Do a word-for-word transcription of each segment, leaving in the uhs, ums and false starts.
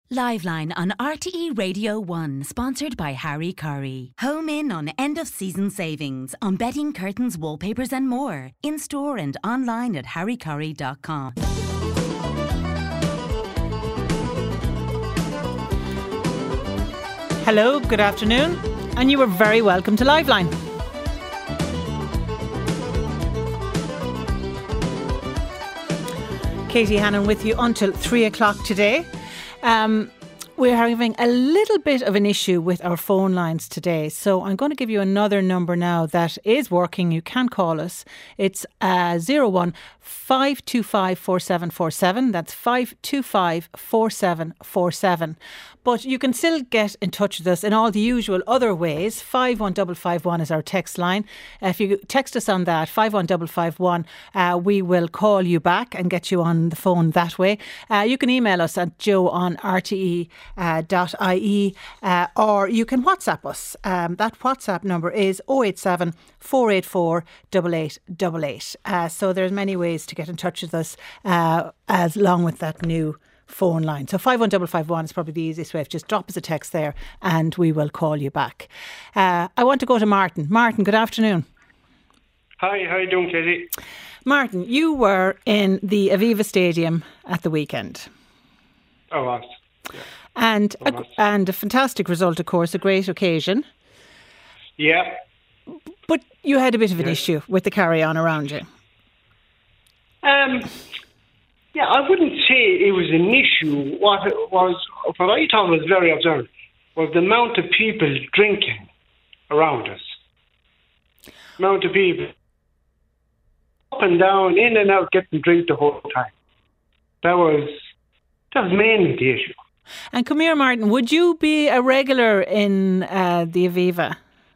Liveline on R T E Radio one, sponsored by Harry Curry. Home in on end-of-season savings on bedding, curtains, wallpapers and more. In-store and online at harry curry dot com. Hello, good afternoon, and you are very welcome to Liveline. Katie Hannon with you until three o'clock today. Um, we're having a little bit of an issue with our phone lines today, so I'm going to give you another number now that is working. You can call us. It's uh, zero one five two five four seven four seven. That's five two five four seven four seven. But you can still get in touch with us in all the usual other ways. five one five five one is our text line. Uh, if you text us on that, five one five five one, uh, we will call you back and get you on the phone that way. Uh, you can email us at joe on r t e dot i e uh, or you can WhatsApp us. Um, that WhatsApp number is oh eight seven four eight four eight eight eight eight. Uh, so there's many ways to get in touch with us uh, as along with that new phone line. So five one five five one is probably the easiest way. Just drop us a text there and we will call you back. Uh, I want to go to Martin. Martin, good afternoon. Hi, how are you doing, Katie? Martin, you were in the Aviva Stadium at the weekend. I was. Yeah. And, I a, was. and a fantastic result, of course, a great occasion. Yeah. But you had a bit of an Yeah. issue with the carry-on around you. Um. Yeah, I wouldn't say it was an issue. What it was, what I thought was very observant was the amount of people drinking around us. Amount of people up and down, in and out, getting drink the whole time. That was that was mainly the issue. And come here, Martin, would you be a regular in uh, the Aviva?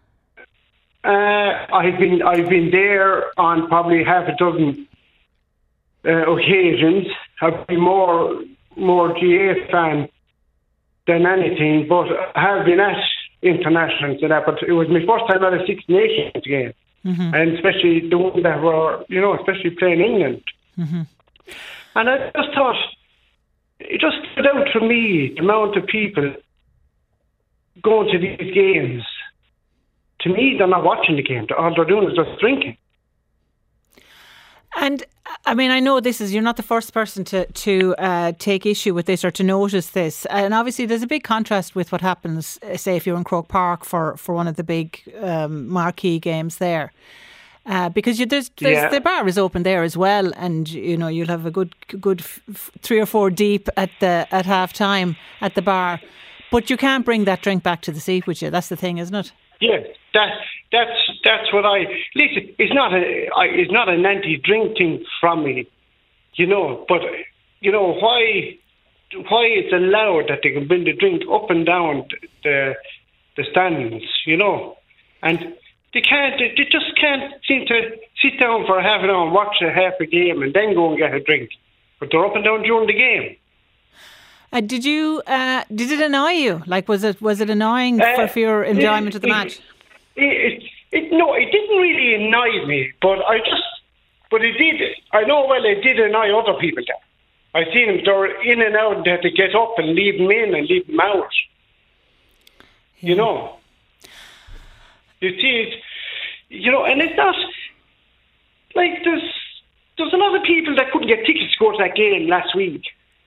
Uh, I've been I've been there on probably half a dozen uh, occasions. I've been more more G A A fan than anything, but I have been at internationals and that. But it was my first time at a Six Nations game, Mm-hmm. and especially the ones that were, you know, especially playing England. Mm-hmm. And I just thought it just stood out for me the amount of people going to these games. To me, they're not watching the game. All they're doing is just drinking. And I mean, I know this is, you're not the first person to, to uh, take issue with this or to notice this. And obviously there's a big contrast with what happens, uh, say, if you're in Croke Park for, for one of the big um, marquee games there. Uh, because you, there's, there's Yeah. the bar is open there as well, and you know you'll have a good good f- f- three or four deep at the at half time at the bar, but you can't bring that drink back to the seat with you. That's the thing, isn't it? Yeah, that that's that's what I listen. It's not a I, it's not an anti-drink thing from me, you know. But you know why why it's allowed that they can bring the drink up and down the the stands, you know, and they can't. They just can't seem to sit down for half an hour and watch a half a game and then go and get a drink. But they're up and down during the game. Uh, did you? Uh, did it annoy you? Like, was it was it annoying Uh, for, for your enjoyment it, of the it, match? It, it, it, no, it didn't really annoy me, but I just, but it did. I know well, it did annoy other people there. I seen them; they're in and out. They had to get up and leave them in and leave them out. Yeah. You know, you see it. You know, and it's not like there's there's a lot of people that couldn't get tickets to go to that game last week.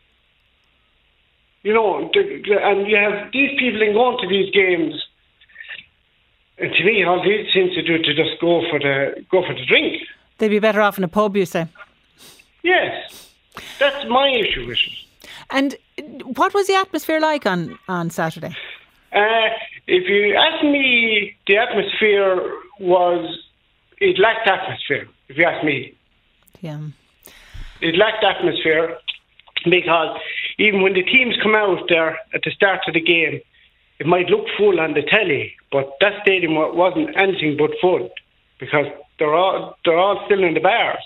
You know, the, the, and you have these people in going to these games. And to me, all they seem to do to just go for the go for the drink. They'd be better off in a pub, you say. Yes, that's my issue with it. And what was the atmosphere like on, on Saturday? Uh, if you ask me, the atmosphere was it lacked atmosphere. If you ask me, Yeah. it lacked atmosphere because even when the teams come out there at the start of the game, it might look full on the telly, but that stadium wa- wasn't anything but full because they're all they're all still in the bars.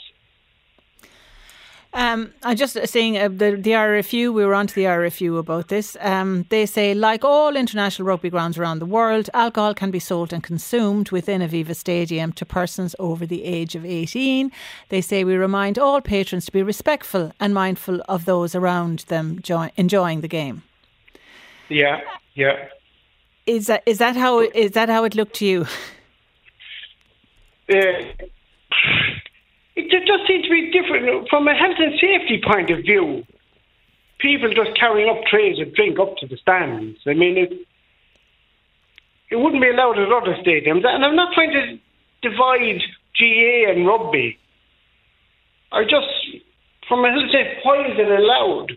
Um, I'm just saying uh, the, the R F U, we were on to the R F U about this. Um, they say, like all international rugby grounds around the world, alcohol can be sold and consumed within Aviva Stadium to persons over the age of eighteen. They say we remind all patrons to be respectful and mindful of those around them joy- enjoying the game. Yeah, yeah. Is that is that how is that how it looked to you? Uh, it ju- just seems to be different from a health and safety point of view. People just carrying up trays of drink up to the stands. I mean, it it wouldn't be allowed at other stadiums. And I'm not trying to divide G A and rugby. I just, from a health and safety, why is it allowed?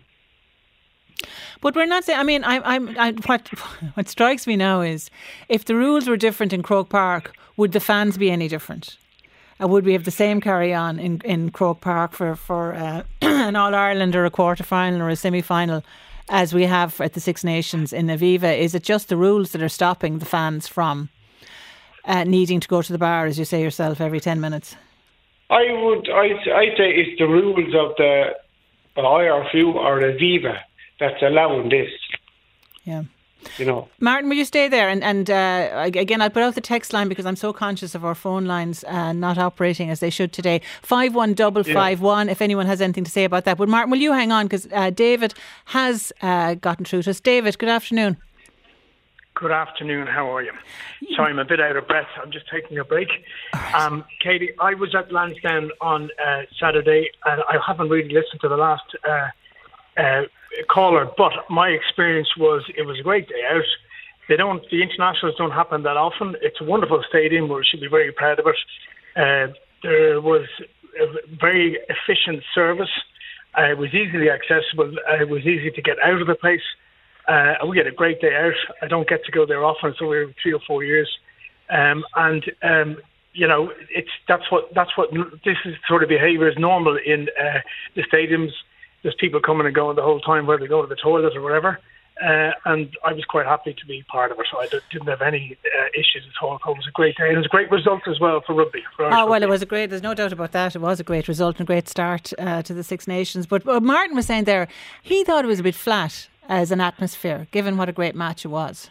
But we're not saying. I mean, I, I'm. I, what what strikes me now is, if the rules were different in Croke Park, would the fans be any different? Uh, would we have the same carry on in, in Croke Park for for uh, an All Ireland or a quarter final or a semi final, as we have at the Six Nations in Aviva? Is it just the rules that are stopping the fans from uh, needing to go to the bar, as you say yourself, every ten minutes? I would. I I say it's the rules of the I R F U or Aviva that's allowing this. Yeah. You know. Martin, will you stay there? And, and uh, again, I'll put out the text line because I'm so conscious of our phone lines uh, not operating as they should today. five one five five one, if anyone has anything to say about that. But Martin, will you hang on? Because uh, David has uh, gotten through to us. David, good afternoon. Good afternoon. How are you? Sorry, I'm a bit out of breath. I'm just taking a break. Right. Um, Katie, I was at Lansdowne on uh, Saturday, and I haven't really listened to the last uh, uh, caller, but my experience was it was a great day out. They don't, the internationals don't happen that often. It's a wonderful stadium. We should be very proud of it. Uh, there was a very efficient service. Uh, it was easily accessible. Uh, it was easy to get out of the place. Uh, we had a great day out. I don't get to go there often, so we're three or four years. Um, and um, you know, it's that's what that's what this is sort of behaviour is normal in uh, the stadiums. There's people coming and going the whole time, whether they go to the toilet or whatever. Uh, and I was quite happy to be part of it, so I didn't have any uh, issues at all. It was a great day, and it was a great result as well for rugby. For oh well, rugby. It was a great. There's no doubt about that. It was a great result and a great start uh, to the Six Nations. But uh, Martin was saying there, he thought it was a bit flat as an atmosphere, given what a great match it was.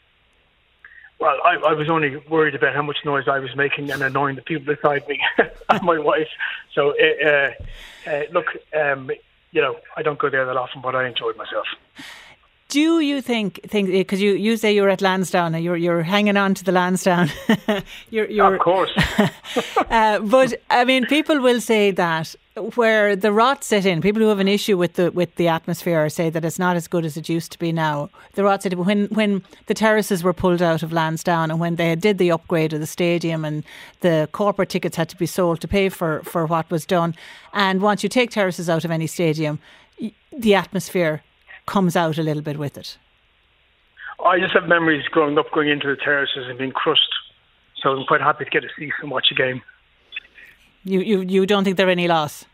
Well, I, I was only worried about how much noise I was making and annoying the people beside me and my wife. So, uh, uh, look, um, you know, I don't go there that often, but I enjoyed myself. Do you think, think because you, you say you're at Lansdowne, you're you're hanging on to the Lansdowne. you're, you're, of course. uh, but I mean, people will say that where the rot set in, people who have an issue with the with the atmosphere say that it's not as good as it used to be now. The rot set in when when the terraces were pulled out of Lansdowne and when they did the upgrade of the stadium and the corporate tickets had to be sold to pay for, for what was done. And once you take terraces out of any stadium, the atmosphere comes out a little bit with it. I just have memories growing up, going into the terraces and being crushed. So I'm quite happy to get a seat and watch a game. You you, you don't think there any loss?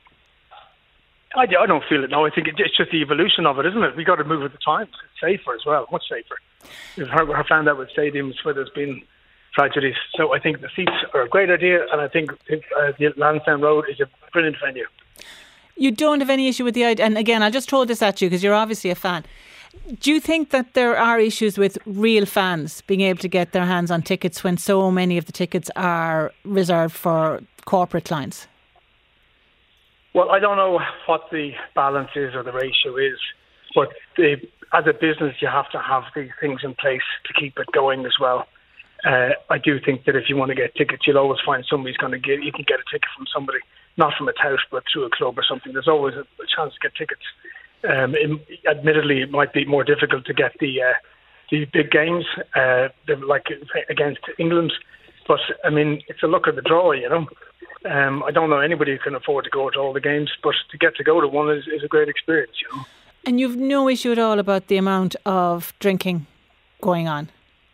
I, I don't feel it. No, I think it's just the evolution of it, isn't it? We got to move with the times. It's safer as well, much safer. We've heard, we've found that with stadiums where there's been tragedies. So I think the seats are a great idea, and I think uh, the Lansdowne Road is a brilliant venue. You don't have any issue with the idea, and again, I'll just throw this at you because you're obviously a fan. Do you think that there are issues with real fans being able to get their hands on tickets when so many of the tickets are reserved for corporate clients? Well, I don't know what the balance is or the ratio is, but the, as a business, you have to have these things in place to keep it going as well. Uh, I do think that if you want to get tickets, you'll always find somebody's going to get. You can get a ticket from somebody, not from a tout, but through a club or something. There's always a, a chance to get tickets. Um, it, admittedly, it might be more difficult to get the uh, the big games, uh, like against England. But I mean, it's a luck of the draw, you know. Um, I don't know anybody who can afford to go to all the games, but to get to go to one is, is a great experience, you know. And you've no issue at all about the amount of drinking going on?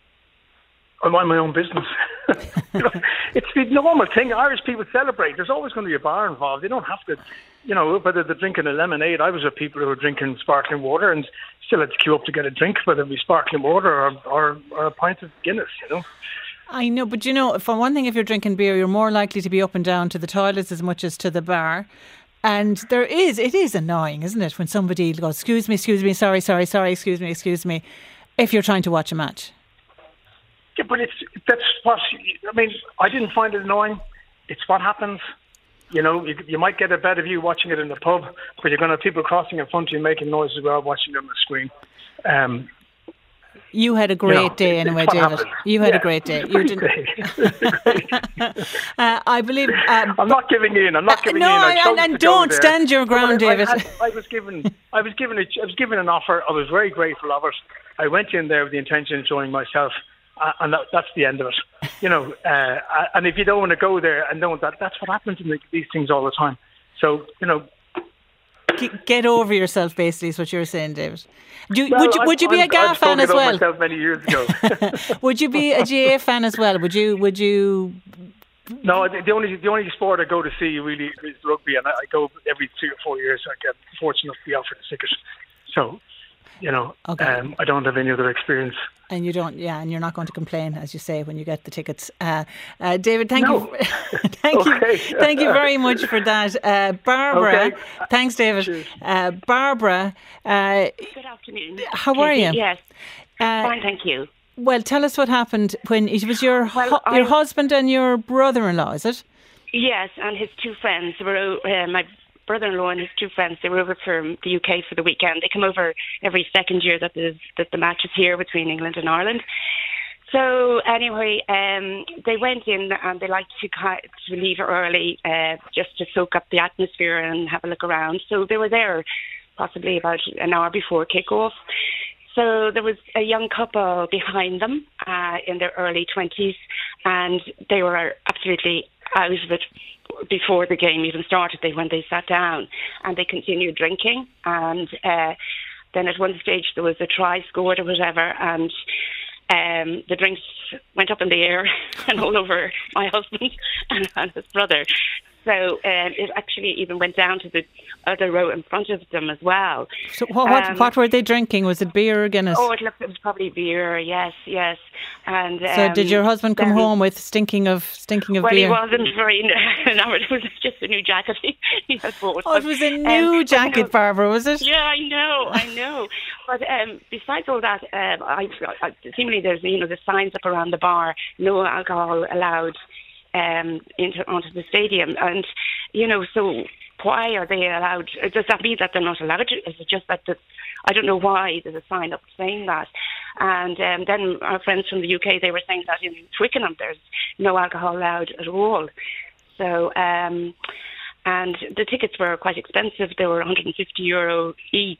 I mind my own business. You know, it's the normal thing. Irish people celebrate. There's always going to be a bar involved. They don't have to, you know, whether they're drinking a lemonade. I was with people who were drinking sparkling water and still had to queue up to get a drink, whether it be sparkling water or, or, or a pint of Guinness, you know. I know, but you know, for one thing, if you're drinking beer, you're more likely to be up and down to the toilets as much as to the bar. And there is, it is annoying, isn't it, when somebody goes, excuse me, excuse me, sorry, sorry, sorry, excuse me, excuse me, if you're trying to watch a match. Yeah, but it's that's what, I mean, I didn't find it annoying. It's what happens. You know, you, you might get a better view watching it in the pub, but you're going to have people crossing in front of you making noise as well, watching it on the screen. Um, You had a great you know, day it's, anyway, it's David. happens. You had yeah, a great day. You didn't. uh, I believe. Um, I'm not giving in. I'm not giving uh, no, in. I and, and don't there. stand your ground, I, David. I, had, I was given. I was given. A, I was given an offer. I was very grateful of it. I went in there with the intention of enjoying myself, uh, and that, that's the end of it. You know. Uh, and if you don't want to go there, and don't that, that's what happens in the, these things all the time. So you know. Get over yourself, basically, is what you're saying, David. Do, well, would you would you be I'm, a G A A fan as well? Myself many years ago. Would you be a G A A fan as well? Would you? Would you? No, the only the only sport I go to see really is rugby, and I, I go every three or four years. I get fortunate to be offered a ticket, so you know, okay. um, I don't have any other experience. And you don't, yeah, and you're not going to complain, as you say, when you get the tickets. Uh, uh, David, thank no. you, thank okay. you, thank you very much for that, uh, Barbara. Okay. Thanks, David. Uh, Barbara. Uh, Good afternoon. How are you? Yes, uh, fine, thank you. Well, tell us what happened when it was your well, hu- your husband and your brother-in-law, is it? Yes, and his two friends were uh, my brother-in-law and his two friends. They were over from the U K for the weekend. They come over every second year that the that the match is here between England and Ireland. So anyway, um, they went in and they liked to to leave early, uh, just to soak up the atmosphere and have a look around. So they were there possibly about an hour before kickoff. So there was a young couple behind them uh, in their early twenties, and they were absolutely out of it before the game even started. They when they sat down and they continued drinking, and uh, then at one stage there was a try scored or whatever, and um, the drinks went up in the air and all over my husband and, and his brother. So um, it actually even went down to the other row in front of them as well. So what what, um, what were they drinking? Was it beer or Guinness? Oh, it looked it was probably beer. Yes, yes. And um, so did your husband come then, home with stinking of stinking of well, beer? Well, he wasn't very enamoured. It was just a new jacket he, he had bought. Oh, it was a new um, jacket, know, Barbara, was it? Yeah, I know, I know. But um, besides all that, um, I, I, seemingly there's you know the signs up around the bar: no alcohol allowed um, into onto the stadium, and you know so. Why are they allowed? Does that mean that they're not allowed to? Is it just that the, I don't know why there's a sign up saying that. And um, then our friends from the U K, they were saying that in Twickenham there's no alcohol allowed at all. So, um, and the tickets were quite expensive. They were one hundred fifty euro each.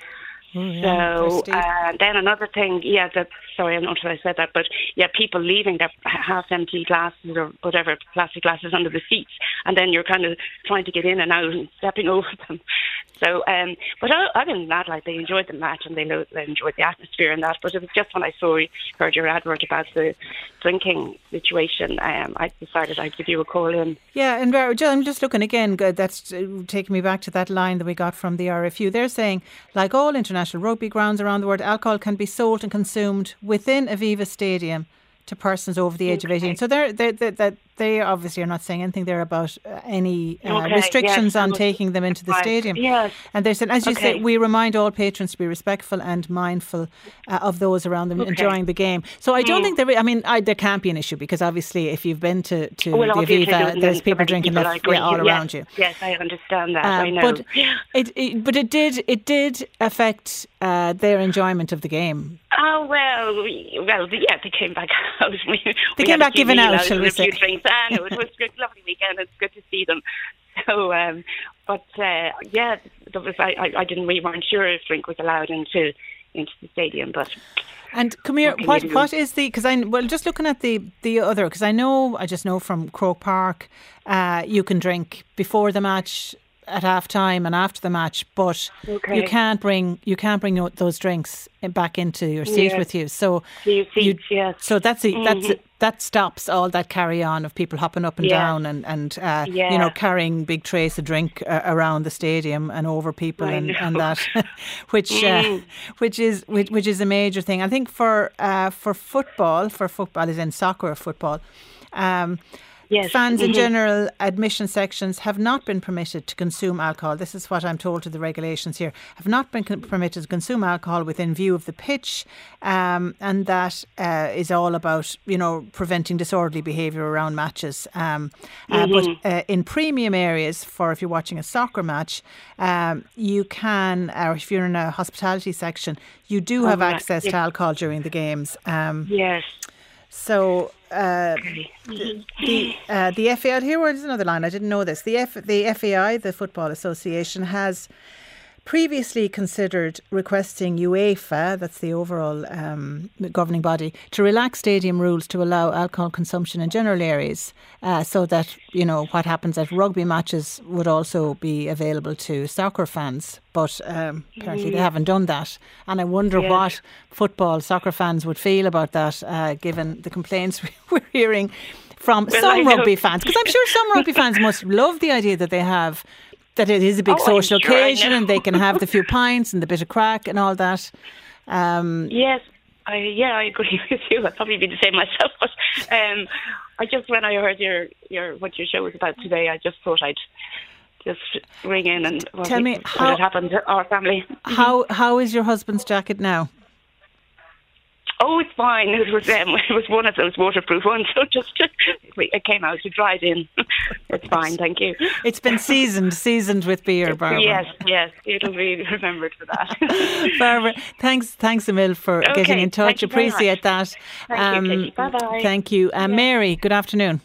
Oh, yeah. So uh, then another thing, yeah, that, sorry, I'm not sure I said that, but yeah, people leaving their half-empty glasses or whatever, plastic glasses under the seats, and then you're kind of trying to get in and out and stepping over them. So, um, but other than that, like they enjoyed the match and they, lo- they enjoyed the atmosphere and that. But it was just when I saw heard your advert about the drinking situation, um, I decided I'd give you a call in. Yeah, and I'm just looking again. That's taking me back to that line that we got from the R F U. They're saying, like all international rugby grounds around the world, alcohol can be sold and consumed within Aviva Stadium to persons over the age okay. of eighteen. So they're, they're, they're, they're, they obviously are not saying anything there about uh, any uh, okay. restrictions yes. on taking them into the right. stadium. Yes. And they said, as you okay. say, we remind all patrons to be respectful and mindful uh, of those around them okay. enjoying the game. So I don't mm. think there, I mean, I, there can't be an issue because obviously if you've been to, to well, the Aviva, there's, there's people drinking people left, yeah, all yes. around you. Yes, I understand that. Um, I know. But it, it, but it did, it did affect uh, their enjoyment of the game. Oh, well, well, yeah, they came back out. We, they we came back giving out, out, shall we a say. few drinks. I know, it was a good, lovely weekend. It's good to see them. So, um, but, uh, yeah, there was, I, I didn't, we weren't sure if drink was allowed into into the stadium, but... And come here, what, what, what is the, because I, well, just looking at the, the other, because I know, I just know from Croke Park, uh, you can drink before the match, at half time and after the match, but okay. you can't bring you can't bring those drinks back into your seat yes. with you. So you, you yes. so that's a, mm-hmm. that's a, that stops all that carry on of people hopping up and yeah. down and and uh, yeah. you know carrying big trays of drink uh, around the stadium and over people and, and that, which mm. uh, which is which, which is a major thing. I think for uh, for football, for football is in soccer or football. Um, Yes. Fans in Mhm. general, admission sections have not been permitted to consume alcohol. This is what I'm told to the regulations here. Have not been con- permitted to consume alcohol within view of the pitch, um, and that uh, is all about, you know, preventing disorderly behaviour around matches. Um, uh, Mhm. But uh, in premium areas, for if you're watching a soccer match, um, you can, or if you're in a hospitality section, you do have Oh, right. access Yes. to alcohol during the games. Um, Yes. so. Uh, Mhm. the uh, the F A I, here was another line, I didn't know this. The F, the F A I, the Football Association, has previously considered requesting UEFA, that's the overall um, governing body, to relax stadium rules to allow alcohol consumption in general areas, uh, so that, you know, what happens at rugby matches would also be available to soccer fans. But um, apparently they haven't done that. And I wonder Yes. what football, soccer fans would feel about that, uh, given the complaints we're hearing from Well, I some know. rugby fans. Because I'm sure some rugby fans must love the idea that they have, that it is a big Oh, I'm social sure I occasion know. and they can have the few pints and the bit of crack and all that. Um, Yes, I yeah, I agree with you. I'd probably be the same myself. But um, I just when I heard your your what your show was about today, I just thought I'd just ring in and well, Tell me, what how- had happened to our family. how how is your husband's jacket now? Oh, it's fine. It was um, it was one of those waterproof ones, so just it came out. It dried in. It's fine, thank you. It's been seasoned, seasoned with beer, Barbara. Yes, yes, it'll be remembered for that. Barbara, thanks, thanks a mil for Okay, getting in touch. thank you very Appreciate much. that. Thank you, Katie. Bye-bye. Thank you, uh, Mary. Good afternoon.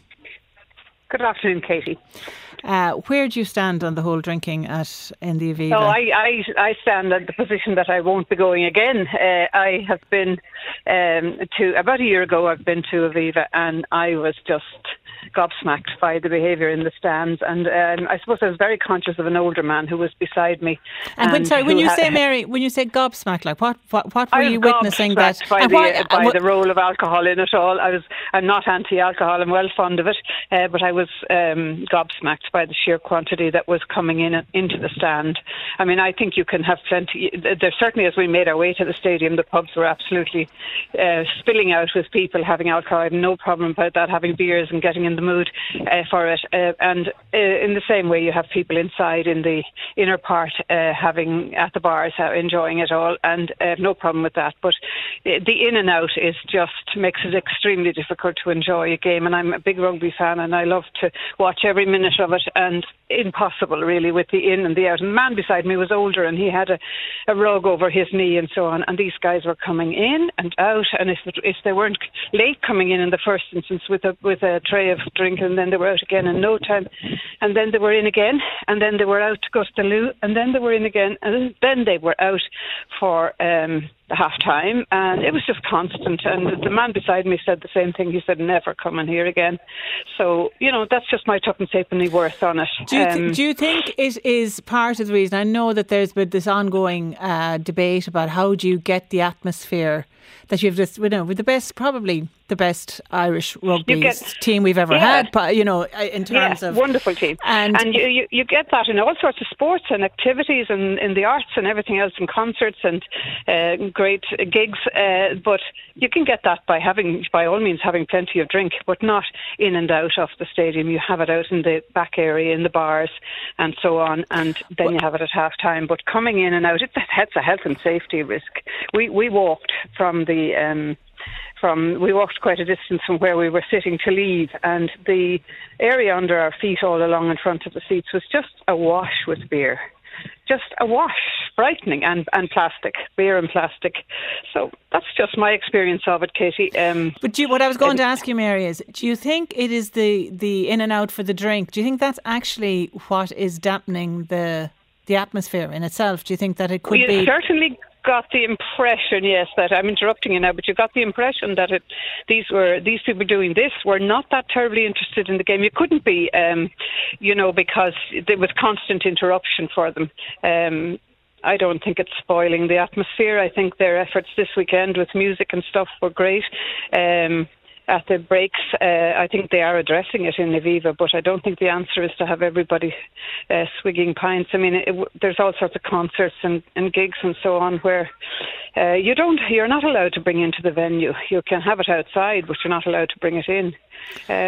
Good afternoon, Katie. Uh, where do you stand on the whole drinking at in the Aviva? So I, I, I stand at the position that I won't be going again. Uh, I have been um, to about a year ago. I've been to Aviva, and I was just gobsmacked by the behaviour in the stands. And um, I suppose I was very conscious of an older man who was beside me. And when, sorry, when who you ha- say, Mary, when you say gobsmacked, like what, what, what were I was you witnessing that? gobsmacked by, and the, what- by what- the role of alcohol in it all. I was, I'm not anti-alcohol, I'm well fond of it, uh, but I was um, gobsmacked by the sheer quantity that was coming in into the stand. I mean, I think you can have plenty. There certainly, as we made our way to the stadium, the pubs were absolutely uh, spilling out with people having alcohol. I have no problem about that, having beers and getting in the mood uh, for it. Uh, and uh, in the same way, you have people inside in the inner part uh, having at the bars, uh, enjoying it all, and I uh, have no problem with that. But uh, the in and out is just makes it extremely difficult to enjoy a game. And I'm a big rugby fan, and I love to watch every minute of it. And impossible, really, with the in and the out. And the man beside me was older, and he had a, a rug over his knee and so on. And these guys were coming in and out, and if it, if they weren't late coming in in the first instance with a with a tray of drink, and then they were out again in no time, and then they were in again, and then they were out to go to the loo, and then they were in again, and then they were out for um, the half time, and it was just constant. And the man beside me said the same thing. He said, "Never come in here again." So, you know, that's just my tuppence halfpenny worth on it. Do you, th- Um, do you think it is part of the reason? I know that there's been this ongoing uh, debate about how do you get the atmosphere that you've just, you know, with the best, probably the best Irish rugby get- team we've ever yeah. had, but, you know, in terms yeah, of wonderful team, and, and you, you you get that in all sorts of sports and activities and in the arts and everything else, and concerts and uh, great gigs. Uh, but you can get that by having, by all means, having plenty of drink, but not in and out of the stadium. You have it out in the back area, in the bars, and so on, and then you have it at half time. But coming in and out, it's a, it's a health and safety risk. We we walked from the. Um, From we walked quite a distance from where we were sitting to leave, and the area under our feet all along in front of the seats was just awash with beer. Just awash, frightening, and, and plastic, beer and plastic. So that's just my experience of it, Katie. Um, But do you, what I was going to ask you, Mary, is do you think it is the, the in and out for the drink? Do you think that's actually what is dampening the the atmosphere in itself? Do you think that it could we be... certainly got the impression, yes, that I'm interrupting you now, but you got the impression that it, these were these people doing this were not that terribly interested in the game. You couldn't be, um, you know, because there was constant interruption for them. Um, I don't think it's spoiling the atmosphere. I think their efforts this weekend with music and stuff were great. Um, At the breaks, uh, I think they are addressing it in Aviva, but I don't think the answer is to have everybody uh, swigging pints. I mean, it, it, there's all sorts of concerts and, and gigs and so on where uh, you don't, you're not allowed to bring into the venue. You can have it outside, but you're not allowed to bring it in. Um,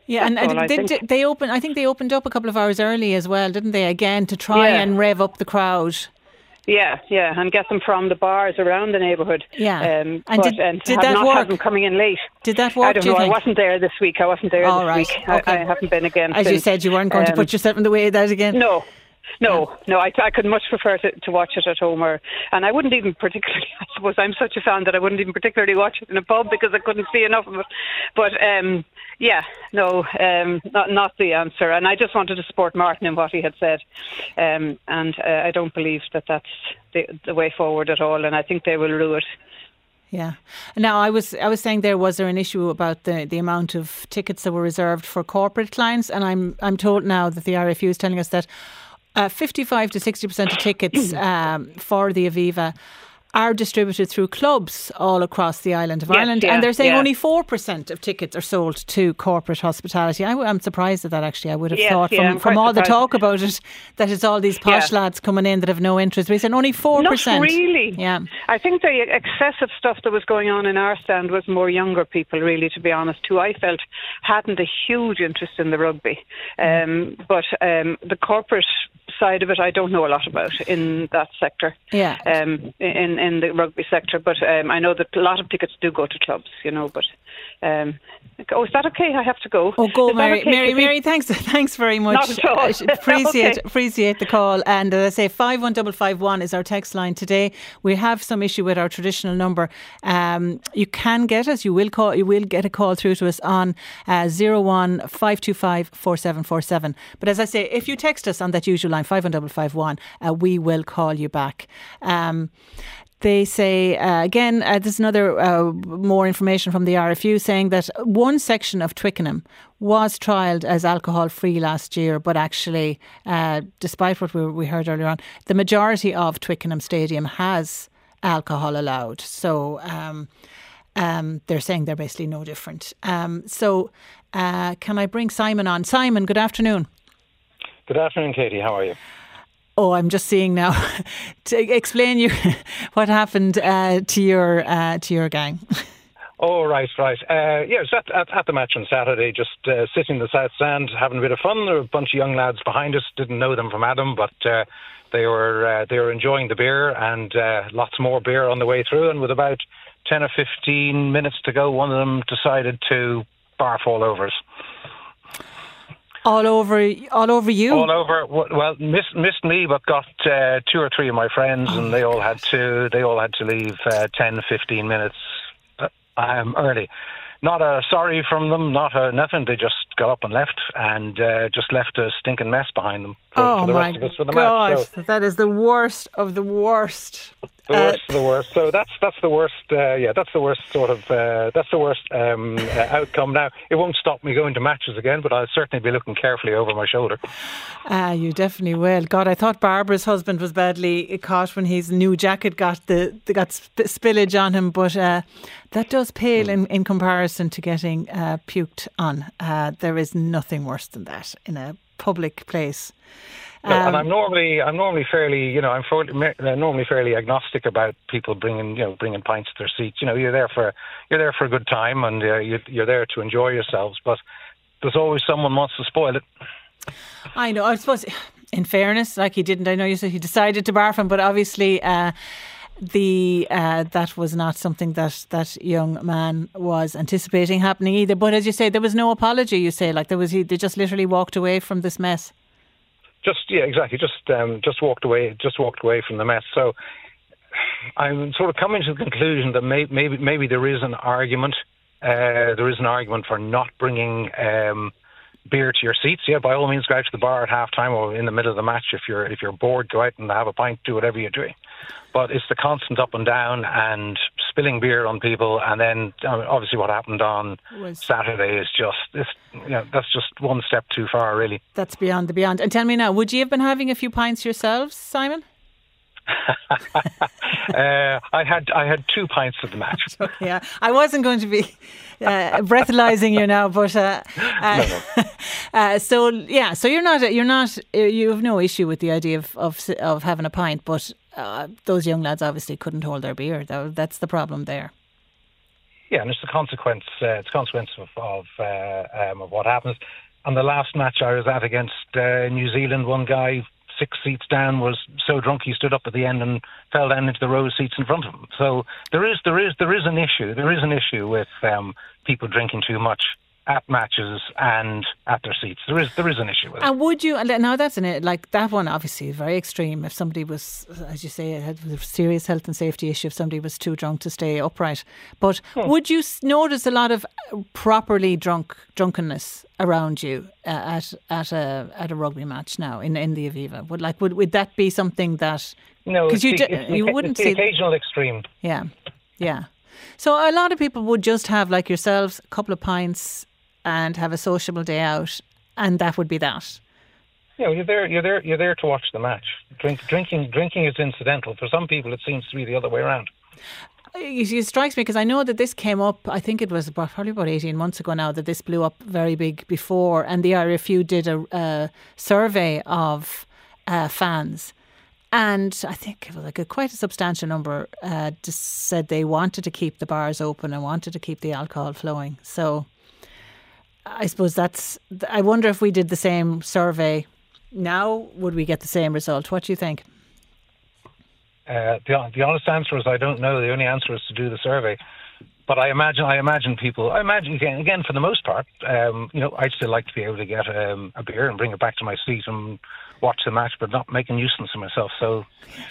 Yeah, and, and they, they, they opened. I think they opened up a couple of hours early as well, didn't they? Again, to try yeah. and rev up the crowd. Yeah, yeah, and get them from the bars around the neighbourhood. Yeah, um, and but, did, and did have that not work? Have them coming in late. Did that work? I don't do you know. think? I wasn't there this week. I wasn't there All this right. week. Okay. I, I haven't been again. As since. you said, you weren't going um, to put yourself in the way of that again. No. No, no, I, I could much prefer to, to watch it at home, or, and I wouldn't even particularly, I suppose I'm such a fan that I wouldn't even particularly watch it in a pub because I couldn't see enough of it. But um, yeah, no, um, not, not the answer. And I just wanted to support Martin in what he had said. Um, and uh, I don't believe that that's the, the way forward at all. And I think they will rue it. Yeah. Now, I was I was saying there, was there an issue about the, the amount of tickets that were reserved for corporate clients? And I'm I'm told now that the R F U is telling us that uh, fifty-five to sixty percent of tickets um, for the Aviva are distributed through clubs all across the island of yes, Ireland. Yeah, and they're saying yeah. only four percent of tickets are sold to corporate hospitality. I, I'm surprised at that, actually. I would have yes, thought yeah, from, from all surprised. the talk about it that it's all these posh yeah. lads coming in that have no interest. We said only four percent. Not really. Yeah. I think the excessive stuff that was going on in our stand was more younger people, really, to be honest, who I felt hadn't a huge interest in the rugby. Um, but um, the corporate side of it, I don't know a lot about in that sector. Yeah. Um, in in the rugby sector, but um, I know that a lot of tickets do go to clubs, you know. But um, oh, is that okay? I have to go. Oh, go, is Mary. Okay? Mary, Mary, thanks, thanks very much. Not at all. I appreciate okay. appreciate the call. And as I say, five one five five one is our text line today. We have some issue with our traditional number. Um, you can get us. You will call. You will get a call through to us on uh, zero one five two five four seven four seven. But as I say, if you text us on that usual line five one five five one, uh, we will call you back. Um, They say, uh, again, uh, there's another uh, more information from the R F U saying that one section of Twickenham was trialled as alcohol-free last year, but actually, uh, despite what we, we heard earlier on, the majority of Twickenham Stadium has alcohol allowed. So um, um, they're saying they're basically no different. Um, so uh, can I bring Simon on? Simon, good afternoon. Good afternoon, Katie. How are you? Oh, I'm just seeing now. To explain you what happened uh, to your uh, to your gang. Oh, right, right. Uh, yeah, I was at, at, at the match on Saturday, just uh, sitting in the south stand, having a bit of fun. There were a bunch of young lads behind us. Didn't know them from Adam, but uh, they were uh, they were enjoying the beer, and uh, lots more beer on the way through. And with about ten or fifteen minutes to go, one of them decided to barf all over us. All over, all over you. All over. Well, missed missed me, but got uh, two or three of my friends, oh, and they all had to. They all had to leave uh, ten, fifteen minutes um, early. Not a sorry from them, not a nothing. They just got up and left, and uh, just left a stinking mess behind them for, oh for the my rest of us for the God, match. So, that is the worst of the worst. The worst uh, of the worst. So that's that's the worst. Uh, yeah, that's the worst sort of. Uh, that's the worst um, uh, outcome. Now it won't stop me going to matches again, but I'll certainly be looking carefully over my shoulder. Ah, uh, you definitely will. God, I thought Barbara's husband was badly caught when his new jacket got the, the got sp- spillage on him, but uh, that does pale mm. in, in comparison to getting uh, puked on. Uh, there is nothing worse than that in a public place. No, Um, and I'm normally, I'm normally fairly, you know, I'm fairly, normally fairly agnostic about people bringing, you know, bringing pints to their seats. You know, you're there for, you're there for a good time, and uh, you're, you're there to enjoy yourselves. But there's always someone wants to spoil it. I know. I suppose, in fairness, like he didn't. I know you said he decided to barf him, but obviously, uh, the uh, that was not something that that young man was anticipating happening either. But as you say, there was no apology. You say, like there was, he they just literally walked away from this mess. Just yeah, exactly. Just um, just walked away. Just walked away from the mess. So I'm sort of coming to the conclusion that may, maybe maybe there is an argument. Uh, there is an argument for not bringing um, beer to your seats. Yeah, by all means, go out to the bar at half time or in the middle of the match. If you're if you're bored, go out and have a pint. Do whatever you're doing. But it's the constant up and down and spilling beer on people, and then uh, obviously what happened on was Saturday is just, it's, you know, that's just one step too far, really. That's beyond the beyond. And tell me now, would you have been having a few pints yourselves, Simon? uh, I had I had two pints at the match. Yeah, I wasn't going to be uh, breathalyzing you now, but uh, uh, no, no. uh, so yeah, so you're not you're not you have no issue with the idea of of, of having a pint, but uh, those young lads obviously couldn't hold their beer. That, that's the problem there. yeah, and it's the consequence. Uh, it's a consequence of of, uh, um, of what happens. And the last match I was at against uh, New Zealand, one guy six seats down was so drunk he stood up at the end and fell down into the row of seats in front of him. So there is there is there is an issue. There is an issue with um, people drinking too much at matches and at their seats. There is there is an issue with it. And would you, now that's an, like that one obviously very extreme. If somebody was, as you say, it had a serious health and safety issue, if somebody was too drunk to stay upright. But hmm. would you notice a lot of properly drunk drunkenness around you uh, at at a at a rugby match now in, in the Aviva? Would like would, would that be something that no, because you the, d- you wouldn't it's the see occasional the, extreme. Yeah, yeah. So a lot of people would just have, like yourselves, a couple of pints and have a sociable day out, and that would be that. You know, you're there. You're there. You're there to watch the match. Drink, drinking, drinking is incidental. For some people, it seems to be the other way around. It, it strikes me because I know that this came up. I think it was about, probably about eighteen months ago now that this blew up very big before, and the I R F U did a, a survey of uh, fans. And I think it was like a, quite a substantial number uh, just said they wanted to keep the bars open and wanted to keep the alcohol flowing. So I suppose that's, I wonder if we did the same survey now, would we get the same result? What do you think? Uh, the, the honest answer is I don't know. The only answer is to do the survey. But I imagine, I imagine people, I imagine again, again for the most part, um, you know, I'd still like to be able to get um, a beer and bring it back to my seat and watch the match, but not make a nuisance of myself. So,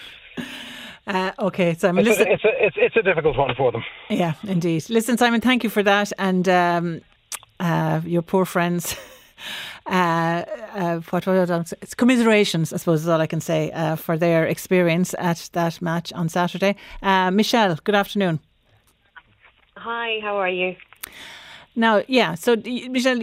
uh, okay, Simon, it's, listen, a, it's a it's it's a difficult one for them. Yeah, indeed. Listen, Simon, thank you for that, and um, uh, your poor friends. Uh, uh, what, what it's commiserations, I suppose, is all I can say uh, for their experience at that match on Saturday. Uh, Michelle, good afternoon. Hi, how are you? Now, yeah, so Michelle,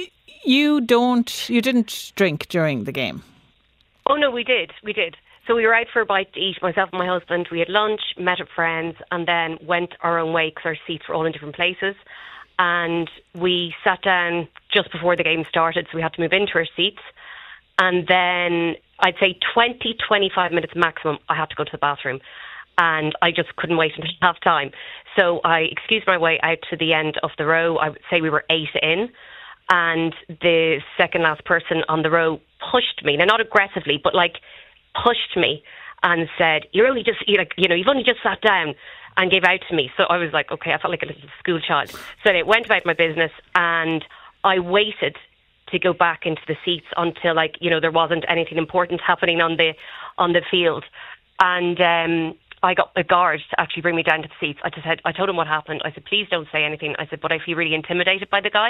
you don't, you didn't drink during the game. Oh no, we did, we did. So we were out for a bite to eat, myself and my husband. We had lunch, met up friends, and then went our own way because our seats were all in different places. And we sat down just before the game started, so we had to move into our seats. And then I'd say twenty, twenty-five minutes maximum, I had to go to the bathroom. And I just couldn't wait until half time. So I excused my way out to the end of the row. I would say we were eight in. And the second last person on the row pushed me. Now, not aggressively, but like pushed me and said, you're only just, you're like, you know, you've only just sat down, and gave out to me. So I was like, okay, I felt like a little school child. So I went about my business and I waited to go back into the seats until, like, you know, there wasn't anything important happening on the on the field. And um, I got a guard to actually bring me down to the seats. I just said, I told him what happened. I said, please don't say anything. I said, but I feel really intimidated by the guy.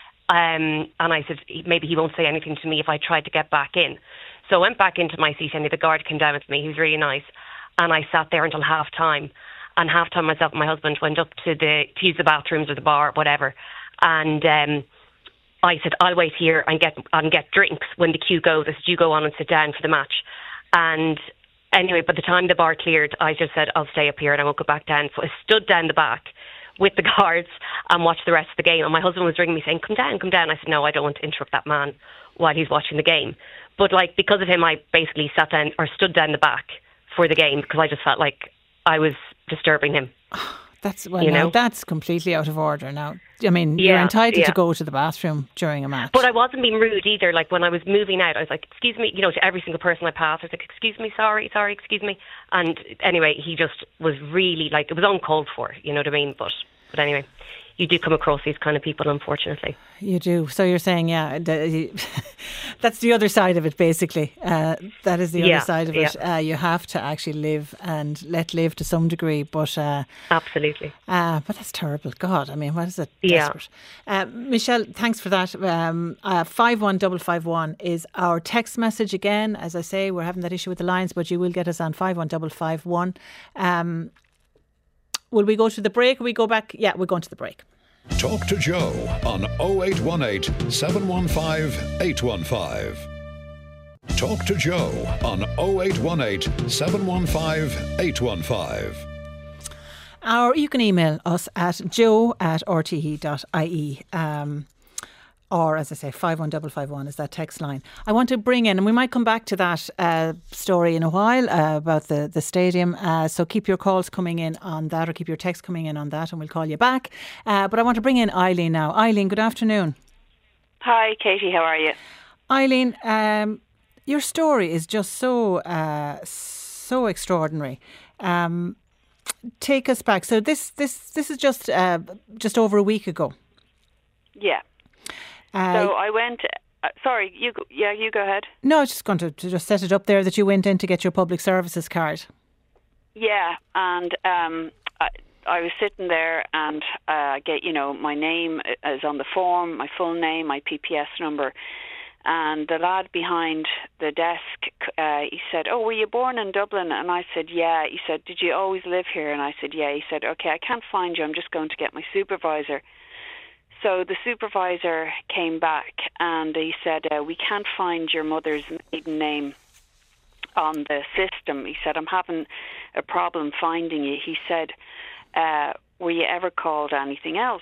Um, and I said, maybe he won't say anything to me if I tried to get back in. So I went back into my seat and the guard came down with me. He was really nice. And I sat there until half time. And half time, myself and my husband went up to the to use the bathrooms or the bar, whatever. And um, I said, I'll wait here and get and get drinks when the queue goes. I said, you go on and sit down for the match. And anyway, by the time the bar cleared, I just said, I'll stay up here and I won't go back down. So I stood down the back with the guards and watched the rest of the game. And my husband was ringing me saying, come down, come down. I said, no, I don't want to interrupt that man while he's watching the game. But like, because of him, I basically sat down or stood down the back for the game because I just felt like I was disturbing him. That's well, you now know? That's completely out of order now. I mean, yeah, you're entitled yeah. to go to the bathroom during a match. But I wasn't being rude either. Like when I was moving out, I was like, excuse me, you know, to every single person I passed, I was like, excuse me, sorry, sorry, excuse me. And anyway, he just was really like, it was uncalled for, you know what I mean? But, but anyway, you do come across these kind of people, unfortunately. You do. So you're saying, yeah, that's the other side of it, basically. Uh, that is the yeah, other side of it. Yeah. Uh, you have to actually live and let live to some degree. But uh, absolutely. Uh, but that's terrible. God, I mean, what is it? Yeah. Desperate. Uh, Michelle, thanks for that. Um, uh, five one five five one is our text message again. As I say, we're having that issue with the lines, but you will get us on five one five five one. Um, will we go to the break or we go back? Yeah, we're going to the break. Talk to Joe on oh eight one eight, seven one five, eight one five. Talk to Joe on oh eight one eight, seven one five, eight one five. Or you can email us at joe at r t e dot i e. Um, or, as I say, five one five five one is that text line. I want to bring in, and we might come back to that uh, story in a while uh, about the, the stadium. Uh, so keep your calls coming in on that, or keep your texts coming in on that, and we'll call you back. Uh, but I want to bring in Eileen now. Eileen, good afternoon. Hi, Katie. How are you? Eileen, um, your story is just so uh, so extraordinary. Um, take us back. So this this this is just uh, just over a week ago. Yeah. Uh, so I went. Uh, sorry, you. Go, yeah, you go ahead. No, I was just going to, to just set it up there that you went in to get your public services card. Yeah, and um, I, I was sitting there, and uh, get you know my name is on the form, my full name, my P P S number. And the lad behind the desk, uh, he said, "Oh, were you born in Dublin?" And I said, "Yeah." He said, "Did you always live here?" And I said, "Yeah." He said, "Okay, I can't find you. I'm just going to get my supervisor." So the supervisor came back and he said, uh, "We can't find your mother's maiden name on the system." He said, "I'm having a problem finding you." He said, uh, "Were you ever called anything else?"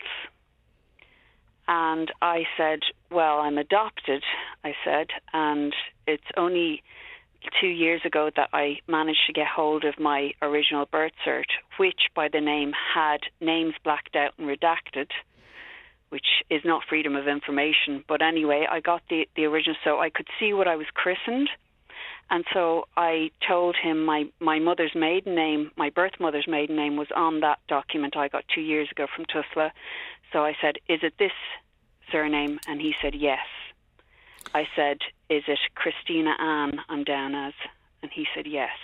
And I said, "Well, I'm adopted," I said, "and it's only two years ago that I managed to get hold of my original birth cert, which by the name had names blacked out and redacted, which is not freedom of information. But anyway, I got the, the original, so I could see what I was christened. And so I told him my, my mother's maiden name, my birth mother's maiden name, was on that document I got two years ago from Tusla. So I said, "Is it this surname?" And he said, "Yes." I said, "Is it Christina Ann I'm down as?" And he said, "Yes."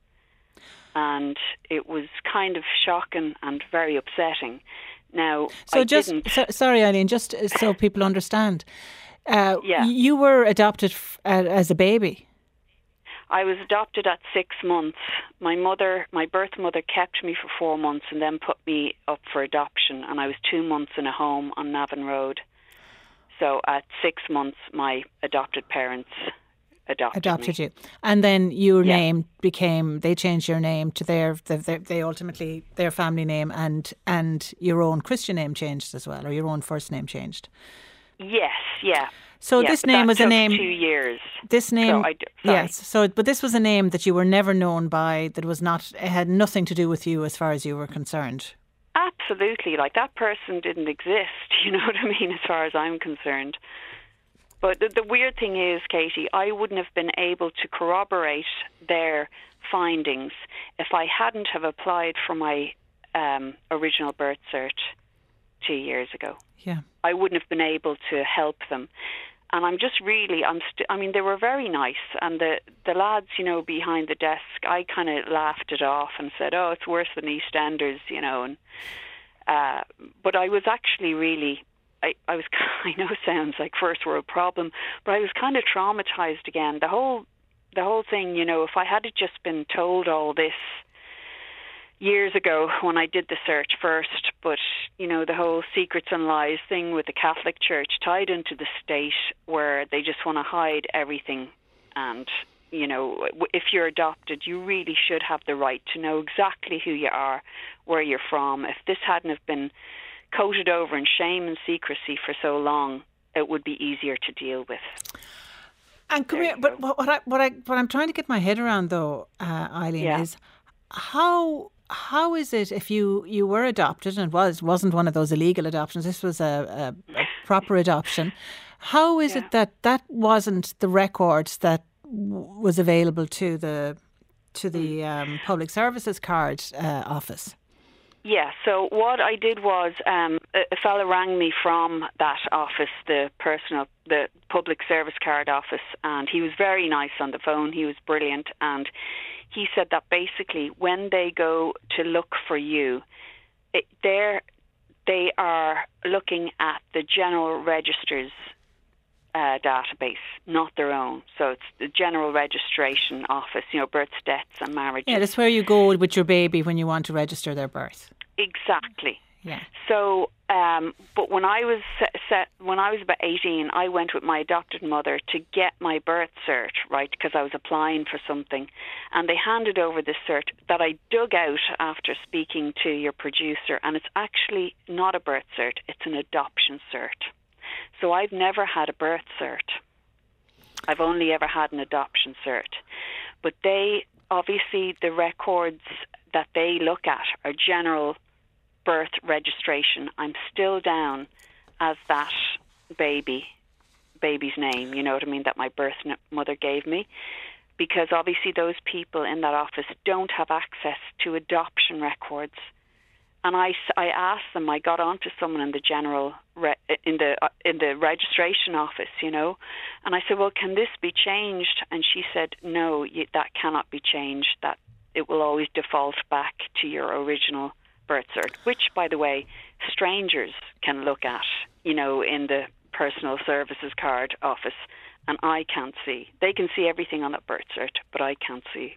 And it was kind of shocking and very upsetting. Now, so I just didn't... so, sorry, Eileen, just so people understand, uh, yeah. you were adopted f- uh, as a baby. I was adopted at six months. My mother, my birth mother, kept me for four months and then put me up for adoption. And I was two months in a home on Navan Road. So at six months, my adopted parents adopted, adopted me. you, and then your yeah. name became. They changed your name to their, their. They ultimately their family name, and and your own Christian name changed as well, or your own first name changed. Yes. Yeah. So yeah, this name was a name. Two years. This name, so I, yes. So, but this was a name that you were never known by. That was not. It had nothing to do with you as far as you were concerned. Absolutely, like that person didn't exist. You know what I mean? As far as I'm concerned. But the, the weird thing is, Katie, I wouldn't have been able to corroborate their findings if I hadn't have applied for my um, original birth cert two years ago. Yeah, I wouldn't have been able to help them. And I'm just really, I'm. St- I mean, they were very nice, and the the lads, you know, behind the desk, I kind of laughed it off and said, "Oh, it's worse than EastEnders," you know. And uh, but I was actually really, I, I was. I know it sounds like first world problem, but I was kind of traumatized again. The whole, the whole thing, you know, if I had just been told all this years ago when I did the search first, but, you know, the whole secrets and lies thing with the Catholic Church tied into the state where they just want to hide everything. And, you know, if you're adopted, you really should have the right to know exactly who you are, where you're from. If this hadn't have been coated over in shame and secrecy for so long, it would be easier to deal with. And come here, but what I what I what I'm trying to get my head around though, uh, Eileen, yeah. is how how is it if you, you were adopted and it was wasn't one of those illegal adoptions? This was a, a, a proper adoption. How is yeah. it that that wasn't the records that w- was available to the to the um, public services card uh, office? Yeah, so what I did was um, a, a fella rang me from that office, the personal, the public service card office, and he was very nice on the phone. He was brilliant, and he said that basically when they go to look for you, it, they're, they are looking at the general register's uh, database, not their own. So it's the general registration office, you know, births, deaths and marriages. Yeah, that's where you go with your baby when you want to register their birth. Exactly. Yeah. So, um, but when I was set, set, when I was about eighteen, I went with my adopted mother to get my birth cert, right, because I was applying for something, and they handed over this cert that I dug out after speaking to your producer, and it's actually not a birth cert; it's an adoption cert. So I've never had a birth cert. I've only ever had an adoption cert. But they, obviously, the records that they look at are general birth registration. I'm still down as that baby, baby's name, you know what I mean, that my birth mother gave me. Because obviously those people in that office don't have access to adoption records. And I, I asked them, I got onto someone in the general, re, in the uh, in the registration office, you know, and I said, well, can this be changed? And she said, no, you, that cannot be changed, that it will always default back to your original birth cert, which, by the way, strangers can look at, you know, in the personal services card office, and I can't see. They can see everything on that birth cert, but I can't see.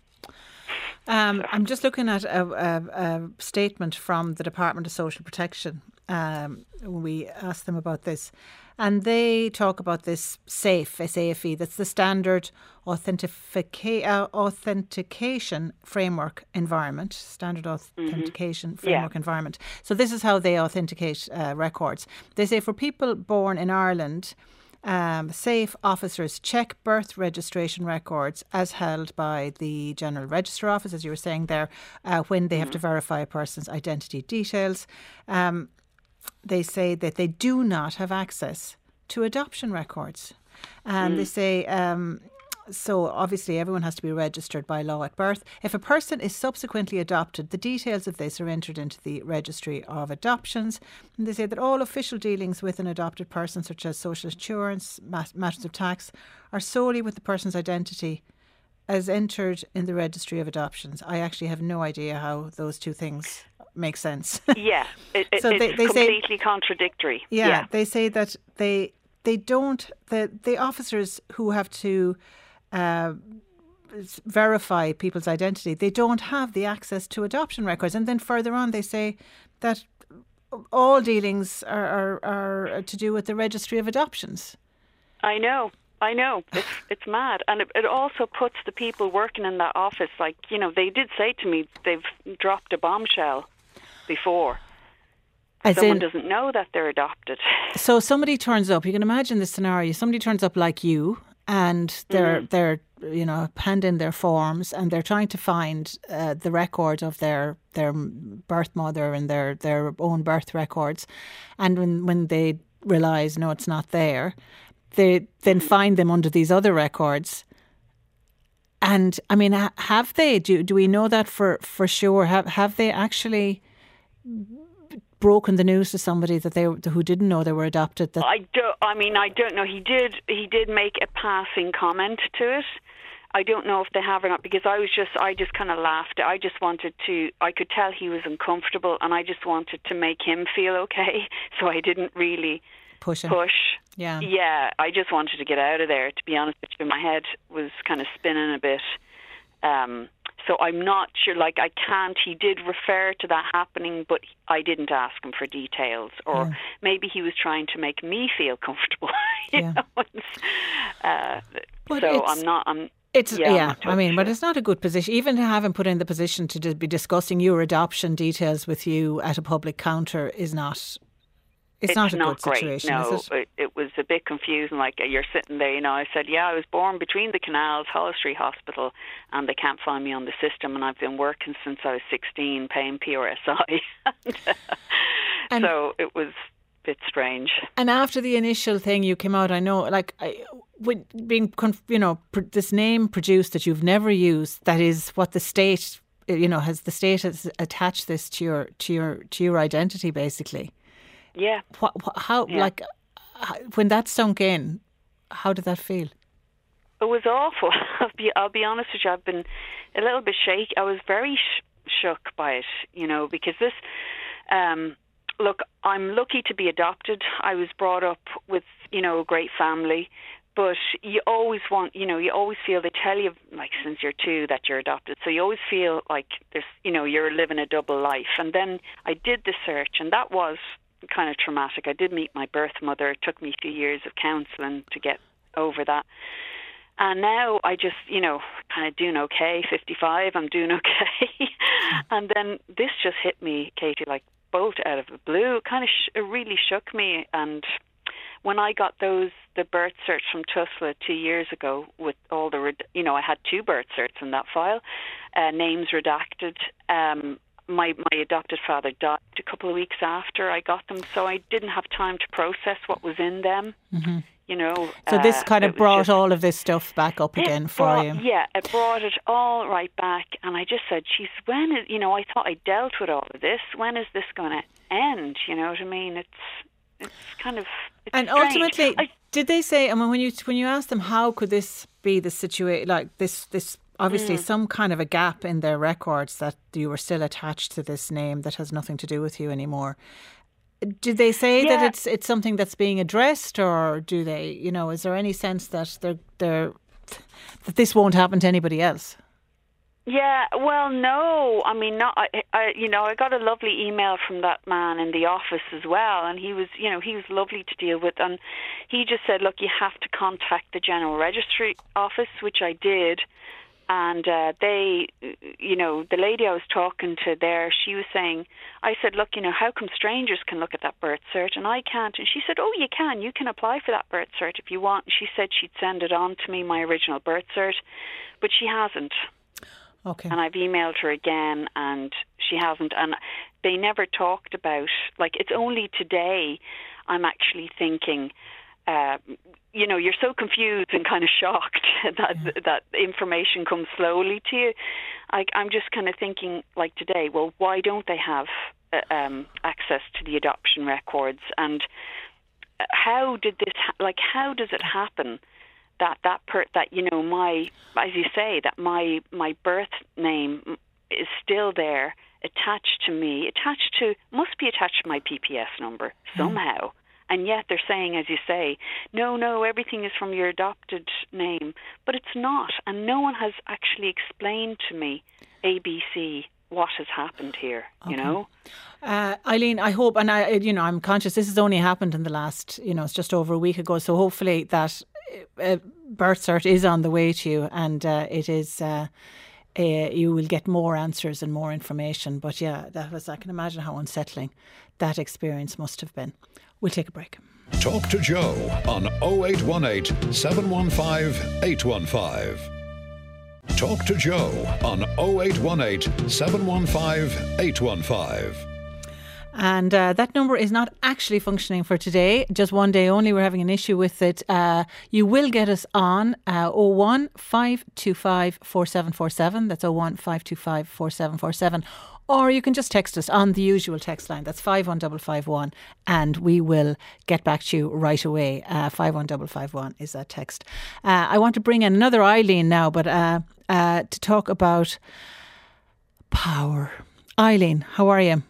Um, I'm just looking at a, a, a statement from the Department of Social Protection. Um, we asked them about this, and they talk about this SAFE, S A F E, that's the Standard Authentifica- uh, Authentication Framework Environment, Standard Authentication mm-hmm. Framework yeah. Environment. So this is how they authenticate uh, records. They say for people born in Ireland, Um, SAFE officers check birth registration records as held by the General Register Office, as you were saying there, uh, when they have to verify a person's identity details. Um, they say that they do not have access to adoption records. And mm. they say, um, so obviously everyone has to be registered by law at birth. If a person is subsequently adopted, the details of this are entered into the Registry of Adoptions. And they say that all official dealings with an adopted person, such as social insurance, matters of tax, are solely with the person's identity as entered in the Registry of Adoptions. I actually have no idea how those two things make sense. Yeah, it, it, so it's they, they completely say, contradictory. Yeah, yeah, they say that they they don't, the, the officers who have to Uh, verify people's identity, they don't have the access to adoption records. And then further on they say that all dealings are, are, are to do with the Registry of Adoptions. I know, I know. It's it's mad. And it, it also puts the people working in that office, like, you know, they did say to me they've dropped a bombshell before. As Someone in, doesn't know that they're adopted. So somebody turns up, you can imagine the scenario, somebody turns up like you, and they're mm-hmm. they're you know handing their forms, and they're trying to find uh, the record of their their birth mother and their their own birth records, and when when they realise no, it's not there, they then find them under these other records. And I mean, have they? Do do we know that for for sure? Have have they actually broken the news to somebody that they who didn't know they were adopted? That I don't. I mean, I don't know. He did. He did make a passing comment to it. I don't know if they have or not, because I was just. I just kind of laughed. I just wanted to. I could tell he was uncomfortable, and I just wanted to make him feel okay. So I didn't really push him. Push. Yeah. Yeah. I just wanted to get out of there. To be honest with you, my head was kind of spinning a bit. Um, So I'm not sure, like I can't, he did refer to that happening, but I didn't ask him for details, or yeah. maybe he was trying to make me feel comfortable, you yeah. know. Uh, so I'm not, I'm, It's yeah, yeah I mean, but it's not a good position, even to have him put in the position to be discussing your adoption details with you at a public counter is not, it's, it's not a not good great. situation, No, is it? it? It was a bit confusing. Like you're sitting there, you know. I said, "Yeah, I was born between the canals, Holles Street Hospital, and they can't find me on the system. And I've been working since I was sixteen, paying P R S I." and so it was a bit strange. And after the initial thing, you came out. I know, like, I, with being, you know, this name produced that you've never used. That is what the state, you know, has the state has attached this to your to your to your identity, basically. Yeah. What, what, how, yeah. like, how, when that sunk in, how did that feel? It was awful. I'll be, I'll be honest with you, I've been a little bit shaky. I was very sh- shook by it, you know, because this, um, look, I'm lucky to be adopted. I was brought up with, you know, a great family. But you always want, you know, you always feel, they tell you, like, since you're two that you're adopted. So you always feel like there's, you know, you're living a double life. And then I did the search, and that was kind of traumatic. I did meet my birth mother. It took me a few years of counselling to get over that. And now I just, you know, kind of doing okay. fifty-five, I'm doing okay. And then this just hit me, Katie, like bolt out of the blue. It kind of sh- it really shook me. And when I got those, the birth cert from Tusla two years ago with all the, you know, I had two birth certs in that file, uh, names redacted. Um, my my adopted father died a couple of weeks after I got them, so I didn't have time to process what was in them. Mm-hmm. You know, so this uh, kind of brought just, all of this stuff back up again for brought, you. Yeah, it brought it all right back, and I just said, "Geez, when is, you know, I thought I dealt with all of this. When is this going to end? You know what I mean? It's it's kind of it's and strange. ultimately, I, did they say? I mean, when you when you asked them, how could this be the situation? Like this this. Obviously, mm. some kind of a gap in their records that you were still attached to this name that has nothing to do with you anymore. Did they say yeah. that it's it's something that's being addressed, or do they? You know, is there any sense that they're they're that this won't happen to anybody else? Yeah, well, no. I mean, not. I, I, you know, I got a lovely email from that man in the office as well, and he was, you know, he was lovely to deal with, and he just said, "Look, you have to contact the General Registry Office," which I did. And uh, they, you know, the lady I was talking to there, she was saying, I said, look, you know, how come strangers can look at that birth cert and I can't? And she said, oh, you can. You can apply for that birth cert if you want. And she said she'd send it on to me, my original birth cert, but she hasn't. Okay. And I've emailed her again and she hasn't. And they never talked about, like, it's only today I'm actually thinking, uh, you know, you're so confused and kind of shocked that yeah. that information comes slowly to you. I, I'm just kind of thinking, like today, well, why don't they have uh, um, access to the adoption records? And how did this, ha- like, how does it happen that that per- that you know, my, as you say, that my my birth name is still there, attached to me, attached to, must be attached to my P P S number somehow. Mm. And yet they're saying, as you say, no, no, everything is from your adopted name. But it's not. And no one has actually explained to me, A B C, what has happened here, okay. you know? Uh, Eileen, I hope, and I, you know, I'm conscious this has only happened in the last, you know, it's just over a week ago. So hopefully that uh, birth cert is on the way to you and uh, it is... Uh, Uh, you will get more answers and more information. But yeah, that was, I can imagine how unsettling that experience must have been. We'll take a break. Talk to Joe on oh eight one eight, seven one five, eight one five. Talk to Joe on oh eight one eight, seven one five, eight one five. And uh, that number is not actually functioning for today, just one day only. We're having an issue with it. Uh, you will get us on uh, oh one, five two five, four seven four seven. That's oh one, five two five, four seven four seven. Or you can just text us on the usual text line. That's five one five five one and we will get back to you right away. Uh, five one five five one is that text. Uh, I want to bring in another Eileen now, but uh, uh, to talk about power. Eileen, how are you?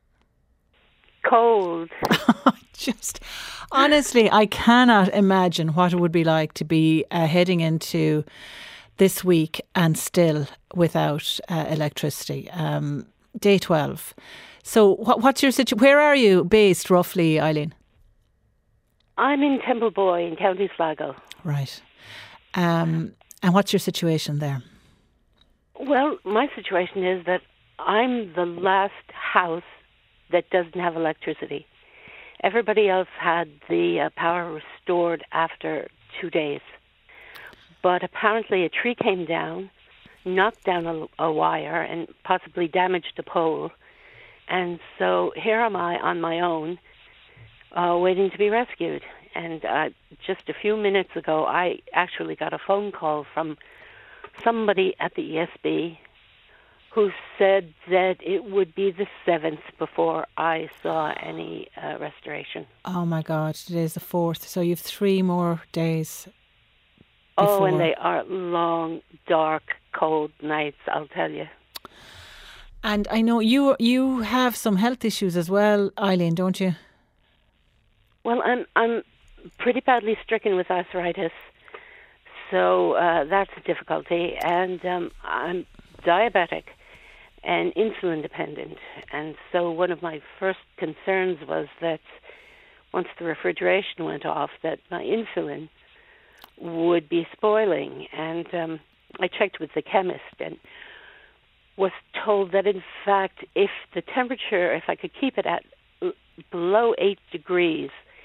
Cold. Just honestly, I cannot imagine what it would be like to be uh, heading into this week and still without uh, electricity. Um, day twelve. So, what, what's your situation? Where are you based, roughly, Eileen? I'm in Templeboy in County Sligo. Right. Um, and what's your situation there? Well, my situation is that I'm the last house that doesn't have electricity. Everybody else had the uh, power restored after two days. But apparently a tree came down, knocked down a, a wire and possibly damaged a pole. And so here am I on my own, uh, waiting to be rescued. And uh, just a few minutes ago, I actually got a phone call from somebody at the E S B who said that it would be the seventh before I saw any uh, restoration. Oh my God, today's the fourth, so you have three more days before. Oh, and they are long, dark, cold nights, I'll tell you. And I know you you have some health issues as well, Eileen, don't you? Well, I'm, I'm pretty badly stricken with arthritis, so uh, that's a difficulty, and um, I'm diabetic and insulin dependent. And so one of my first concerns was that once the refrigeration went off, that my insulin would be spoiling. And um, I checked with the chemist and was told that, in fact, if the temperature, if I could keep it at below eight degrees,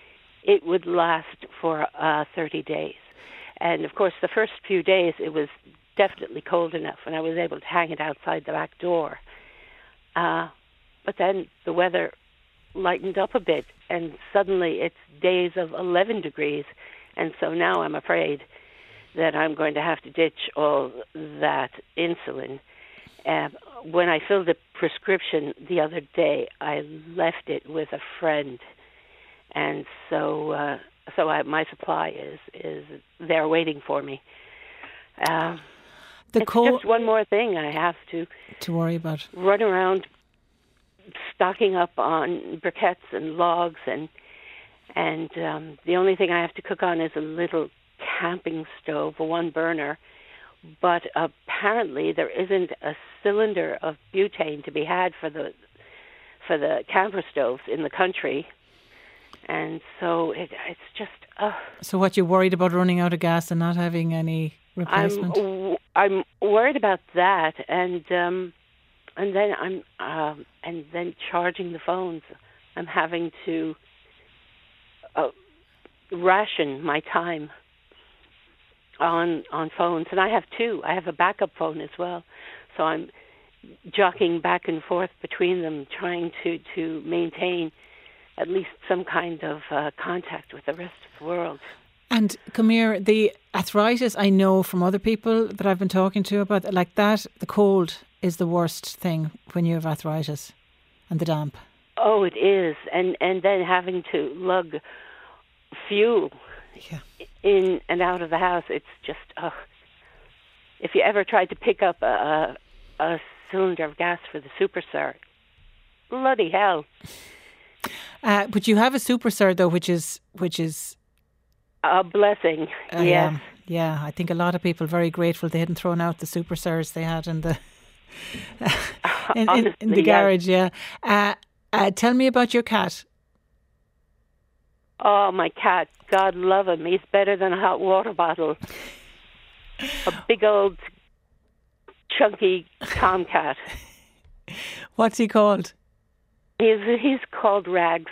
it would last for uh, thirty days. And of course, the first few days it was definitely cold enough, and I was able to hang it outside the back door. Uh, but then the weather lightened up a bit, and suddenly it's days of eleven degrees, and so now I'm afraid that I'm going to have to ditch all that insulin. Uh, when I filled a prescription the other day, I left it with a friend, and so uh, so I, my supply is is there waiting for me. Uh, the it's co- just one more thing I have to to worry about. Run around stocking up on briquettes and logs, and and um, the only thing I have to cook on is a little camping stove, a one burner. But apparently there isn't a cylinder of butane to be had for the for the camper stoves in the country, and so it, it's just. Uh, so what, you're worried about running out of gas and not having any replacement? I'm I'm worried about that, and um, and then I'm um, and then charging the phones. I'm having to uh, ration my time on on phones, and I have two. I have a backup phone as well, so I'm jockeying back and forth between them, trying to to maintain at least some kind of uh, contact with the rest of the world. And come here, the arthritis, I know from other people that I've been talking to about like that, the cold is the worst thing when you have arthritis, and the damp. Oh, it is, and and then having to lug fuel. Yeah. In and out of the house, it's just, oh. If you ever tried to pick up a, a, a cylinder of gas for the Super Sur, bloody hell. Uh, but you have a Super Sur though, which is which is a blessing. Uh, yes. Yeah, yeah. I think a lot of people are very grateful they hadn't thrown out the Super Surs they had in the in, in, in the garage. Yeah. Uh, uh, tell me about your cat. Oh, my cat, God love him. He's better than a hot water bottle. A big old chunky tomcat. What's he called? He's he's called Rags.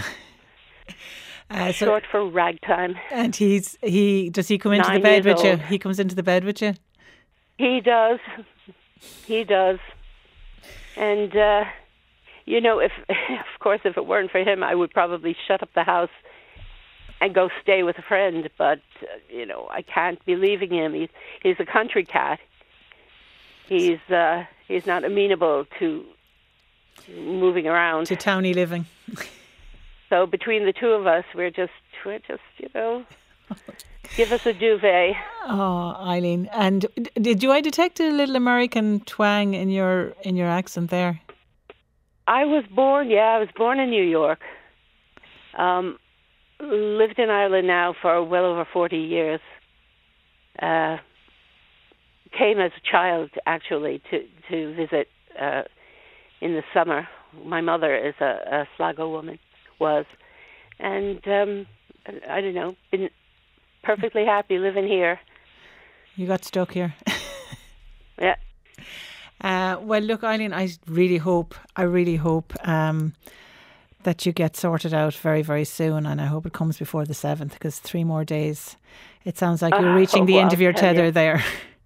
uh, so, Short for ragtime. And he's he does he come into Nine the bed with old. you? He comes into the bed with you? He does. He does. And uh, you know, if of course if it weren't for him, I would probably shut up the house and go stay with a friend, but uh, you know, I can't be leaving him. He's he's a country cat. He's uh, he's not amenable to moving around, to towny living. So between the two of us, we're just we're just you know, give us a duvet. Oh, Eileen, and did you I detect a little American twang in your in your accent there? I was born, yeah, I was born in New York. Um. Lived in Ireland now for well over forty years. Uh, came as a child, actually, to, to visit uh, in the summer. My mother is a, a Sligo woman, was. And um, I don't know, been perfectly happy living here. You got stuck here. Yeah. Uh, well, look, Eileen, I really hope, I really hope... Um, that you get sorted out very, very soon, and I hope it comes before the seventh, because three more days. It sounds like you're reaching oh, the well, end of your tether you. there.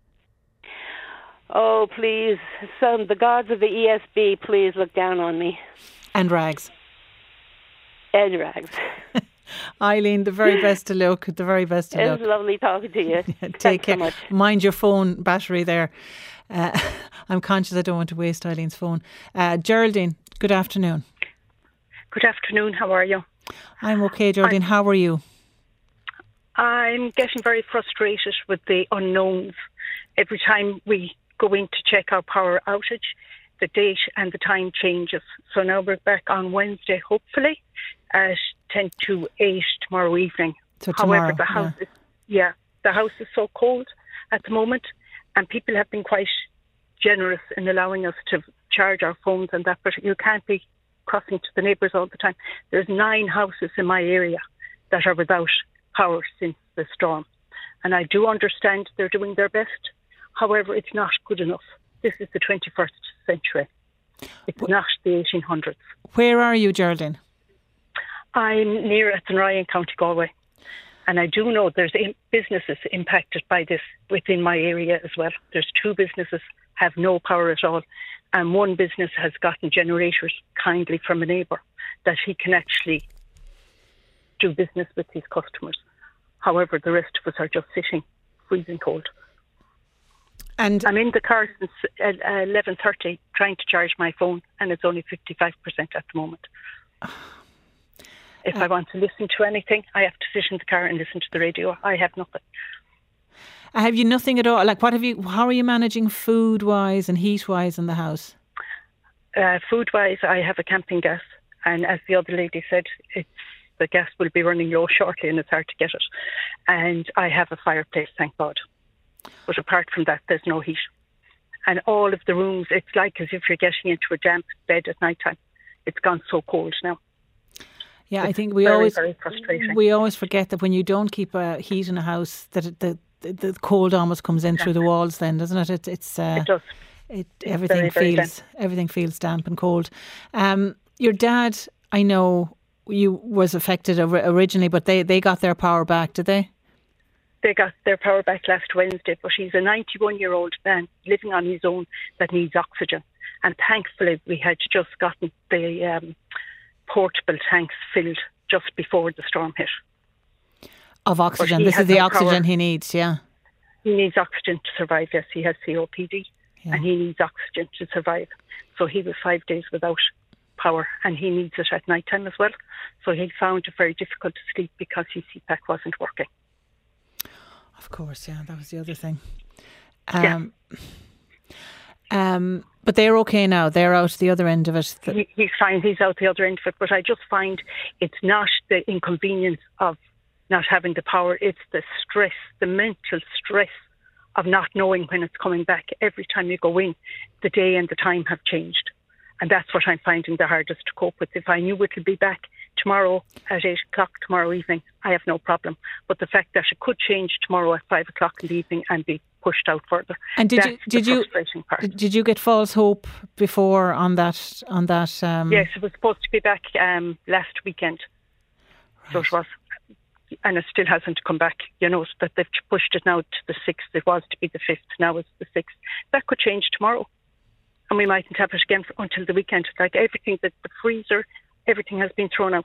Oh, please, some the gods of the E S B, please look down on me. And Rags. And Rags. Eileen, the very best of luck. The very best of it luck. It was lovely talking to you. Take Thanks care. So much. Mind your phone battery there. Uh, I'm conscious I don't want to waste Eileen's phone. Uh, Geraldine, good afternoon. Good afternoon. How are you? I'm okay, Geraldine. I'm, How are you? I'm getting very frustrated with the unknowns. Every time we go in to check our power outage, the date and the time changes. So now we're back on Wednesday, hopefully, at ten to eight tomorrow evening. So However, tomorrow, the house yeah. is yeah, the house is so cold at the moment, and people have been quite generous in allowing us to charge our phones and that, but you can't be crossing to the neighbours all the time. There's nine houses in my area that are without power since the storm. And I do understand they're doing their best. However, it's not good enough. This is the twenty-first century. It's not the eighteen hundreds. Where are you, Geraldine? I'm near Athenry in County Galway. And I do know there's businesses impacted by this within my area as well. There's two businesses have no power at all. And one business has gotten generators kindly from a neighbour that he can actually do business with his customers. However, the rest of us are just sitting, freezing cold. And I'm in the car since eleven thirty trying to charge my phone, and it's only fifty-five percent at the moment. If uh, I want to listen to anything, I have to sit in the car and listen to the radio. I have nothing. Have you nothing at all? Like, what have you? How are you managing food-wise and heat-wise in the house? Uh, food-wise, I have a camping gas, and as the other lady said, it's the gas will be running low shortly, and it's hard to get it. And I have a fireplace, thank God. But apart from that, there's no heat. And all of the rooms, it's like as if you're getting into a damp bed at night time. It's gone so cold now. Yeah, it's I think we very, always very frustrating. we always forget that when you don't keep uh, heat in a house, that it, the, the the cold almost comes in through the walls. Then, doesn't it? it it's uh, it does. It it's everything very, very feels damp. everything feels damp and cold. Um, your dad, I know, you was affected originally, but they, they got their power back, did they? They got their power back last Wednesday, but he's a ninety-one-year-old man living on his own that needs oxygen. And thankfully, we had just gotten the um, portable tanks filled just before the storm hit. Of oxygen. This is the no oxygen power. He needs, yeah. He needs oxygen to survive, yes. He has C O P D, yeah. And he needs oxygen to survive. So he was five days without power, and he needs it at night time as well. So he found it very difficult to sleep because his C PAC wasn't working. Of course, yeah, that was the other thing. Um, yeah. Um, but they're okay now. They're out the other end of it. He, he's fine. He's out the other end of it. But I just find it's not the inconvenience of not having the power. It's the stress, the mental stress of not knowing when it's coming back. Every time you go in, the day and the time have changed. And that's what I'm finding the hardest to cope with. If I knew it would be back tomorrow at eight o'clock tomorrow evening, I have no problem. But the fact that it could change tomorrow at five o'clock in the evening and be pushed out further. And did that's you did the you frustrating part. did you get false hope before on that on that? Um... Yes, it was supposed to be back um, last weekend. Right. So it was, and it still hasn't come back. You know, that they've pushed it now to the sixth. It was to be the fifth. Now it's the sixth. That could change tomorrow. And we mightn't have it again for, until the weekend. Like everything, the, the freezer, everything has been thrown out.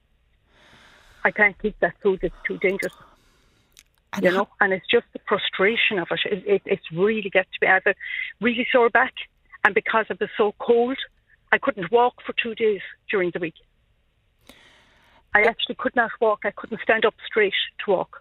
I can't keep that food. It's too dangerous. And you know, and it's just the frustration of it. It, it. It's really gets to me. I have a really sore back, and because it was so cold, I couldn't walk for two days during the week. I actually could not walk. I couldn't stand up straight to walk.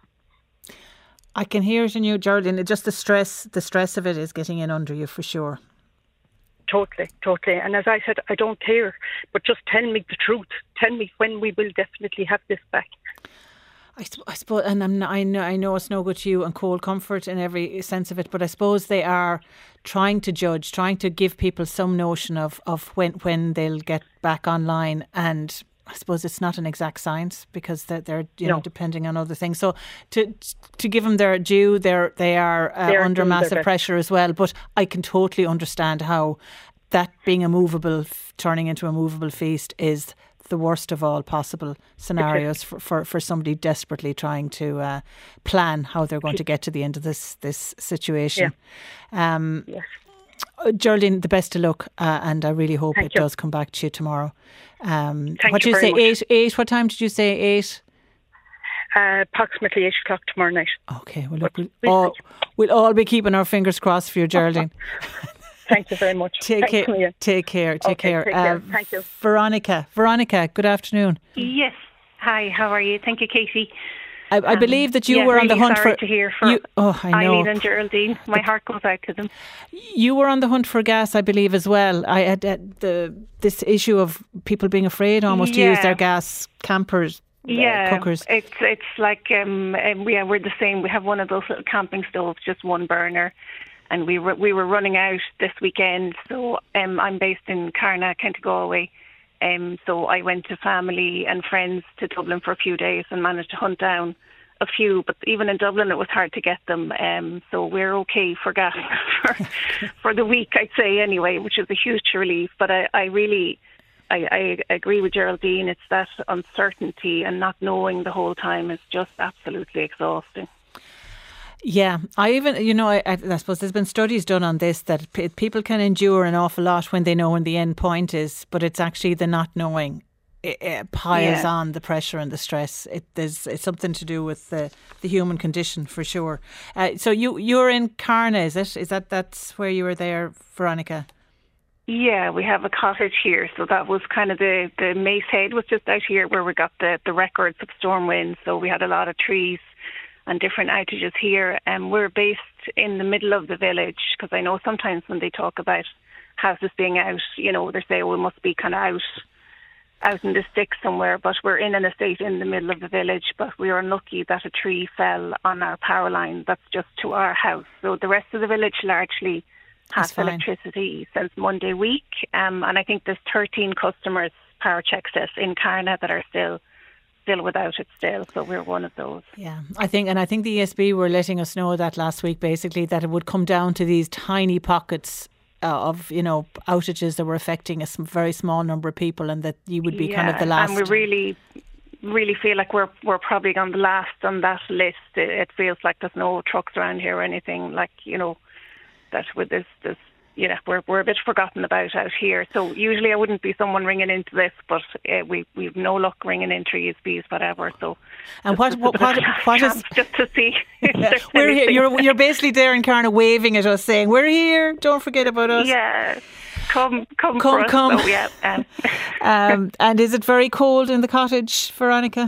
I can hear it in you, Geraldine. It just the stress, the stress of it is getting in under you for sure. Totally, totally. And as I said, I don't care, but just tell me the truth. Tell me when we will definitely have this back. I, I suppose, and I'm not, I know, I know it's no good to you and cold comfort in every sense of it, but I suppose they are trying to judge, trying to give people some notion of, of when when they'll get back online, and I suppose it's not an exact science because they're, they're you no. know depending on other things. So to to give them their due, they're they are uh, they're under massive pressure as well. But I can totally understand how that being a movable, turning into a movable feast is the worst of all possible scenarios for, for, for somebody desperately trying to uh, plan how they're going to get to the end of this this situation. Yeah. Um, yes. Geraldine, the best of luck, uh, and I really hope Thank it you. does come back to you tomorrow. Um, Thank what you did you say? very Eight, eight. What time did you say? Eight. Uh, approximately eight o'clock tomorrow night. Okay. Well, look, we'll all, we'll all be keeping our fingers crossed for you, Geraldine. Thank you very much. Take Thanks, care. Take care. Take okay, care. Take care. Uh, Thank you. Veronica. Veronica. Good afternoon. Yes. Hi. How are you? Thank you, Katie. I, I um, believe that you yeah, were on really the hunt sorry for. To hear for you, oh, I know. Eileen and Geraldine. My heart goes out to them. You were on the hunt for gas, I believe, as well. I had uh, the this issue of people being afraid almost yeah. to use their gas campers. Yeah, uh, cookers. It's it's like um, um yeah we're the same. We have one of those little camping stoves, just one burner, and we were we were running out this weekend. So um, I'm based in Carna, County Galway. Um, so I went to family and friends to Dublin for a few days and managed to hunt down a few. But even in Dublin, it was hard to get them. Um, so we're okay for gas for, for the week, I'd say anyway, which is a huge relief. But I, I really I, I agree with Geraldine. It's that uncertainty and not knowing the whole time is just absolutely exhausting. Yeah, I even, you know, I, I suppose there's been studies done on this that p- people can endure an awful lot when they know when the end point is, but it's actually the not knowing. It, it piles Yeah. on the pressure and the stress. It, there's it's something to do with the, the human condition for sure. Uh, so you you're in Carna, is it? Is that that's where you were there, Veronica? Yeah, we have a cottage here, so that was kind of the the Mace Head was just out here where we got the the records of storm winds. So we had a lot of trees and different outages here, and we're based in the middle of the village, because I know sometimes when they talk about houses being out, you know, they say, well, it must be kind of out out in the sticks somewhere, but we're in an estate in the middle of the village. But we were unlucky that a tree fell on our power line that's just to our house. So the rest of the village largely has electricity since Monday week, um, and I think there's thirteen customers, Power Check says, in Carna that are still still without it still, so we're one of those. Yeah, I think, and I think the E S B were letting us know that last week, basically, that it would come down to these tiny pockets uh, of, you know, outages that were affecting a sm- very small number of people, and that you would be yeah, kind of the last. And we really, really feel like we're we're probably on the last on that list. It, it feels like there's no trucks around here or anything, like, you know, that with this this. You know, we're we're a bit forgotten about out here. So usually I wouldn't be someone ringing into this, but uh, we we've no luck ringing into E S Bs, whatever. So and what what what, what is just to see? Yeah, we're here. You're you're basically there in Carna waving at us, saying we're here. Don't forget about us. Yeah, come come come for us. come. So, yeah. Um. um, and is it very cold in the cottage, Veronica?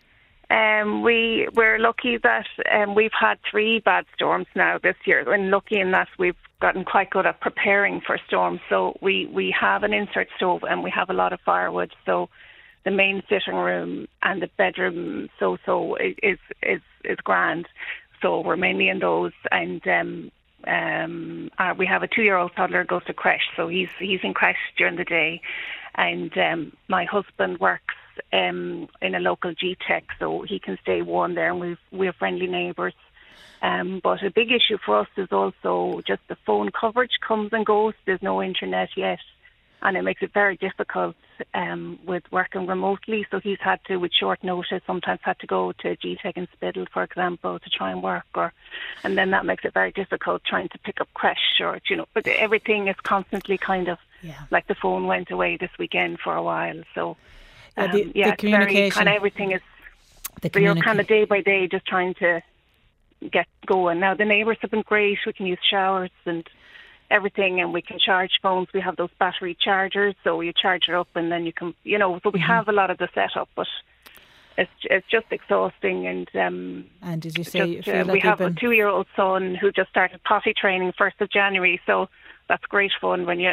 Um, we we're lucky that um, we've had three bad storms now this year, and lucky in that we've gotten quite good at preparing for storms. So we, we have an insert stove and we have a lot of firewood. So the main sitting room and the bedroom so so is is is grand. So we're mainly in those, and um, um, uh, we have a two-year-old toddler who goes to creche, so he's he's in creche during the day, and um, my husband works um, in a local G Tech, so he can stay warm there, and we've we have friendly neighbours. Um, but a big issue for us is also just the phone coverage comes and goes. There's no internet yet, and it makes it very difficult um, with working remotely. So he's had to, with short notice, sometimes had to go to G Tech in Spiddle, for example, to try and work, or, and then that makes it very difficult trying to pick up creche, or, you know, but everything is constantly kind of yeah. like the phone went away this weekend for a while. So um, yeah, the, yeah, the it's very communication, kind of everything is. The so you're kind of day by day just trying to get going. Now the neighbours have been great. We can use showers and everything, and we can charge phones. We have those battery chargers, so you charge it up and then you can, you know, so we mm-hmm. have a lot of the setup, but it's it's just exhausting. And um, and did you say just, you feel uh, like we have been... a two-year-old son who just started potty training first of January, so that's great fun when you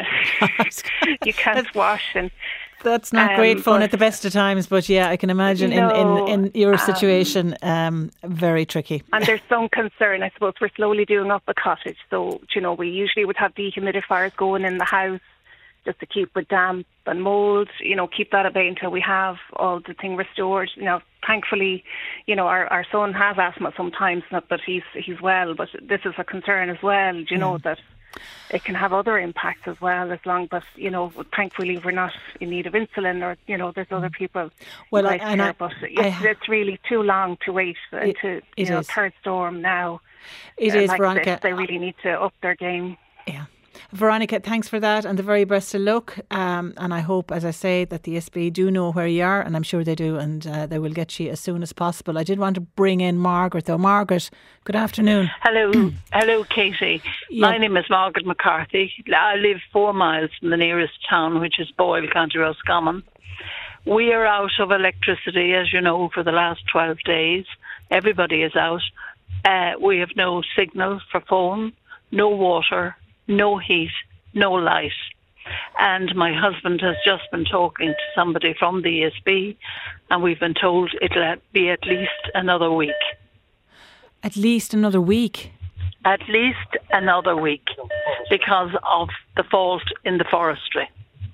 you can't wash and. That's not um, great fun at the best of times, but yeah, I can imagine no, in, in, in your um, situation, um, very tricky. And there's some concern, I suppose. We're slowly doing up the cottage, so, you know, we usually would have dehumidifiers going in the house just to keep with damp and mould, you know, keep that at bay until we have all the thing restored. You know, thankfully, you know, our, our son has asthma sometimes, not that he's he's well, but this is a concern as well, you yeah. know, that it can have other impacts as well, as long as, you know, thankfully we're not in need of insulin, or, you know, there's other people. Well, right I, and there, I, but it's, I, it's really too long to wait it, to, it you know, is. third storm now. It uh, is, like Veronica. This. They really need to up their game. Yeah. Veronica, thanks for that, and the very best of luck. Um, and I hope, as I say, that the E S B do know where you are, and I'm sure they do, and uh, they will get you as soon as possible. I did want to bring in Margaret, though. Margaret, good afternoon. Hello, hello, Katie. Yeah. My name is Margaret McCarthy. I live four miles from the nearest town, which is Boyle, County Roscommon. We are out of electricity, as you know, for the last twelve days. Everybody is out. Uh, we have no signal for phone, no water, no heat, no light. And my husband has just been talking to somebody from the E S B, and we've been told it'll be at least another week. At least another week? At least another week, because of the fault in the forestry.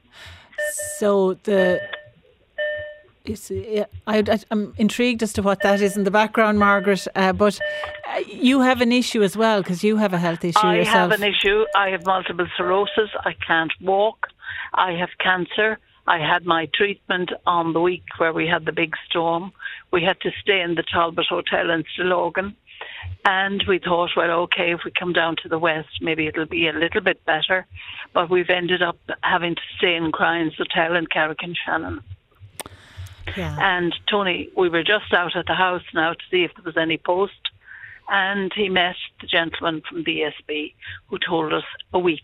So the... It's, I, I, I'm intrigued as to what that is in the background, Margaret, uh, but uh, you have an issue as well, because you have a health issue I yourself. have an issue. I have multiple sclerosis. I can't walk. I have cancer. I had my treatment on the week where we had the big storm. We had to stay in the Talbot Hotel in Stillorgan. And we thought, well, okay, if we come down to the west, maybe it'll be a little bit better. But we've ended up having to stay in Cryans Hotel in Carrick-on-Shannon. Yeah. And Tony, we were just out at the house now to see if there was any post. And he met the gentleman from B S B who told us a week.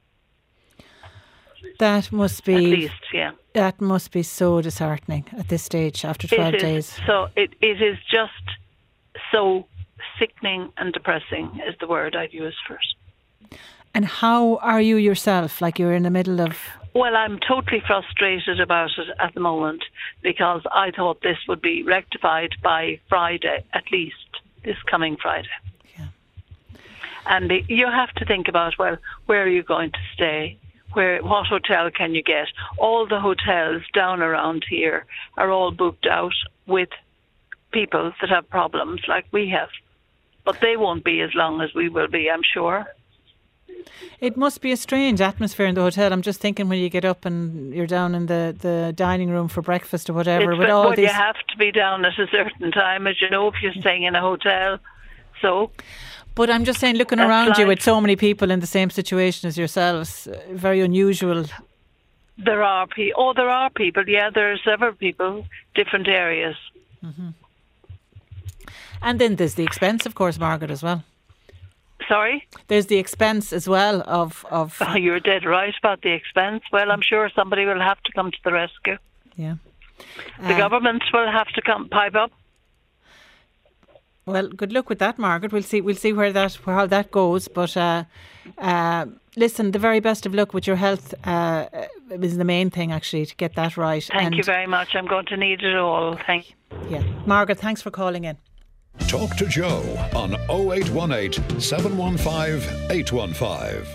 That must be... At least, yeah. That must be so disheartening at this stage after twelve it is, days. So it, it is just so sickening and depressing is the word I'd use for it. And how are you yourself? Like you're in the middle of... Well, I'm totally frustrated about it at the moment because I thought this would be rectified by Friday, at least, this coming Friday. Yeah. And the, you have to think about, well, where are you going to stay? Where, what hotel can you get? All the hotels down around here are all booked out with people that have problems like we have. But they won't be as long as we will be, I'm sure. It must be a strange atmosphere in the hotel. I'm just thinking when you get up and you're down in the, the dining room for breakfast or whatever. It's with all well, these... you have to be down at a certain time, as you know, if you're staying in a hotel. So... But I'm just saying, looking That's around life. you with so many people in the same situation as yourselves, uh, very unusual. There are people. Oh, there are people. Yeah, there are several people, different areas. Mm-hmm. And then there's the expense, of course, Margaret, as well. Sorry? There's the expense as well of... of oh, you're dead right about the expense. Well, I'm sure somebody will have to come to the rescue. Yeah. The uh, government will have to come pipe up. Well, good luck with that, Margaret. We'll see. We'll see where that where, how that goes. But uh, uh, listen, the very best of luck with your health uh, is the main thing, actually, to get that right. Thank and you very much. I'm going to need it all. Thank you. Yeah, Margaret, thanks for calling in. Talk to Joe on oh eight one eight, seven one five, eight one five.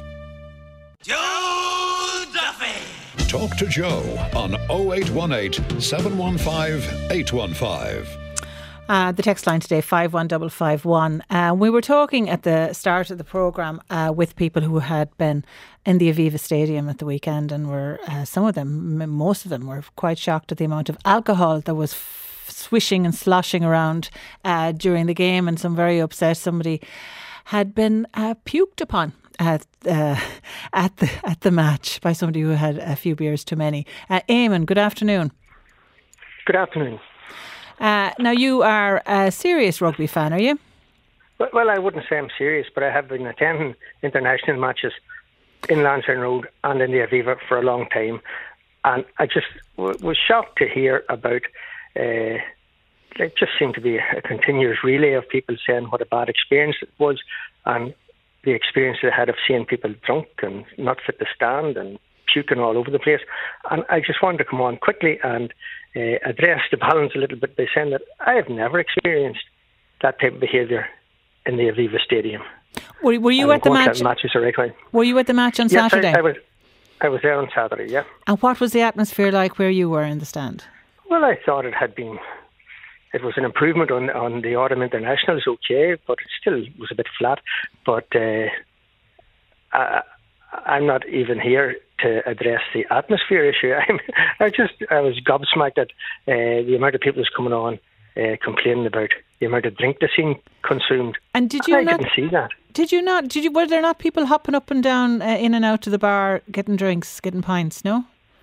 Joe Duffy. Talk to Joe on oh eight one eight, seven one five, eight one five. Uh, the text line today, five one five five one. Uh, we were talking at the start of the programme uh, with people who had been in the Aviva Stadium at the weekend, and were uh, some of them, m- most of them, were quite shocked at the amount of alcohol that was f- swishing and sloshing around uh, during the game, and some very upset. Somebody had been uh, puked upon at uh, at the at the match by somebody who had a few beers too many. Uh, Eamon, good afternoon. Good afternoon. Uh, now, you are a serious rugby fan, are you? Well, well, I wouldn't say I'm serious, but I have been attending international matches in Lansdowne Road and in the Aviva for a long time. And I just w- was shocked to hear about, uh, it just seemed to be a continuous relay of people saying what a bad experience it was, and the experience they had of seeing people drunk and not fit to stand and puking all over the place. And I just wanted to come on quickly and uh, address the balance a little bit by saying that I have never experienced that type of behaviour in the Aviva Stadium. Were, were you and at the match? Matches are right. Were you at the match on yes, Saturday? I, I was. I was there on Saturday. Yeah. And what was the atmosphere like where you were in the stand? Well, I thought it had been. It was an improvement on on the Autumn Internationals, okay, but it still was a bit flat. But uh, I, I'm not even here to address the atmosphere issue. I'm, I just I was gobsmacked at uh, the amount of people who's coming on uh, complaining about the amount of drink that's being consumed. And did you I not didn't see that? Did you not? Did you? Were there not people hopping up and down, uh, in and out to the bar, getting drinks, getting pints? No.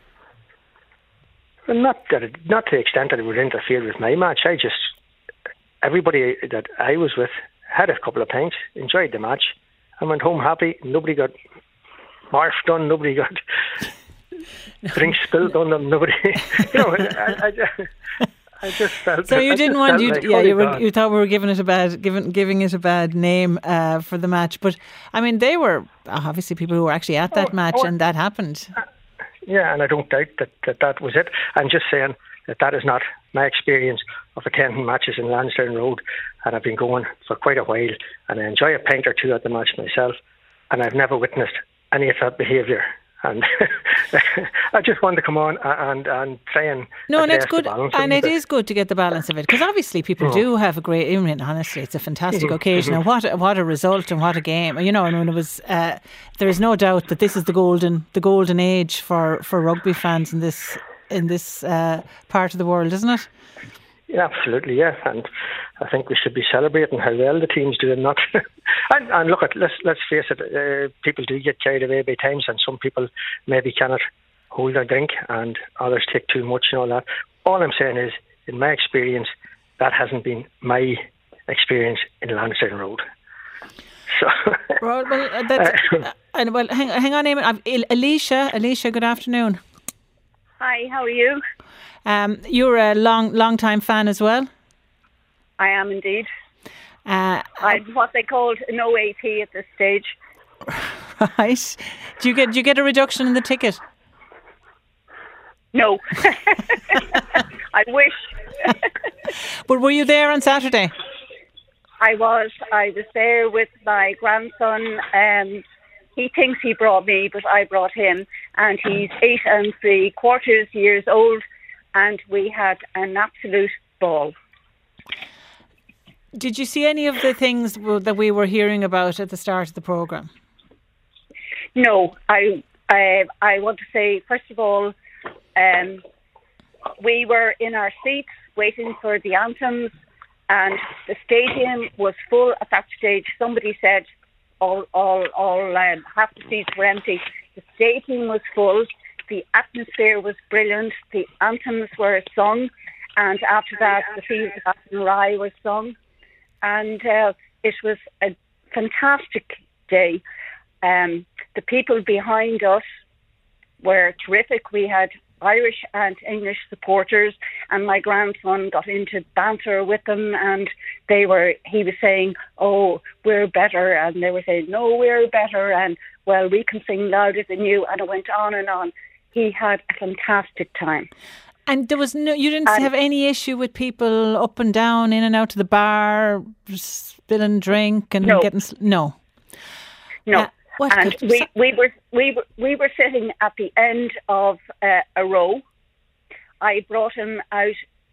Well, not that it, not to the extent that it would interfere with my match. I just everybody that I was with had a couple of pints, enjoyed the match, and went home happy. Nobody got morphed on. Nobody got drinks spilled on them. Nobody, you know. I, I, I just felt. So you I didn't want you, like, yeah, you, were, God. you thought we were giving it a bad, giving giving it a bad name uh, for the match, but I mean they were obviously people who were actually at that oh, match, oh, and that happened. Yeah, and I don't doubt that, that that was it. I'm just saying that that is not my experience of attending matches in Lansdowne Road, and I've been going for quite a while, and I enjoy a pint or two at the match myself, and I've never witnessed any of that behaviour. And I just wanted to come on and and try and no, and it's the good, balance a and little it bit. is good to get the balance of it, because obviously people Oh. do have a great. I mean, honestly, it's a fantastic Mhm, occasion, mhm. and what a, what a result and what a game! You know, and when it was, uh, there is no doubt that this is the golden the golden age for, for rugby fans in this in this uh, part of the world, isn't it? Yeah, absolutely, yeah. And I think we should be celebrating how well the team's doing. Not and, and look, at let's let's face it. Uh, people do get carried away by times, and some people maybe cannot hold their drink, and others take too much and all that. All I'm saying is, in my experience, that hasn't been my experience in Lansdowne Road. So, well, well uh, that's, uh, and well, hang, hang on, Eamon. I've, Alicia, Alicia, good afternoon. Hi, how are you? Um, you're a long, long time fan as well. I am indeed. Uh, I'm what they called an O A T at this stage. Right. Do you get do you get a reduction in the ticket? No. I wish. But were you there on Saturday? I was. I was there with my grandson. Um, he thinks he brought me, but I brought him. And he's eight and three quarters years old. And we had an absolute ball. Did you see any of the things that we were hearing about at the start of the programme? No. I, I, I want to say, first of all, um, we were in our seats waiting for the anthems, and the stadium was full. At that stage, somebody said all, all, all um, half the seats were empty. The stadium was full. The atmosphere was brilliant. The anthems were sung, and after that, the Field of Athenry was sung, and uh, it was a fantastic day. Um, the people behind us were terrific. We had Irish and English supporters, and my grandson got into banter with them, and they were. He was saying, "Oh, we're better," and they were saying, "No, we're better," and well, we can sing louder than you, and it went on and on. He had a fantastic time. And there was no, you didn't and have any issue with people up and down, in and out of the bar, spilling drink and no. getting no, no. Uh, what and could, we we were we were we were sitting at the end of uh, a row. I brought him out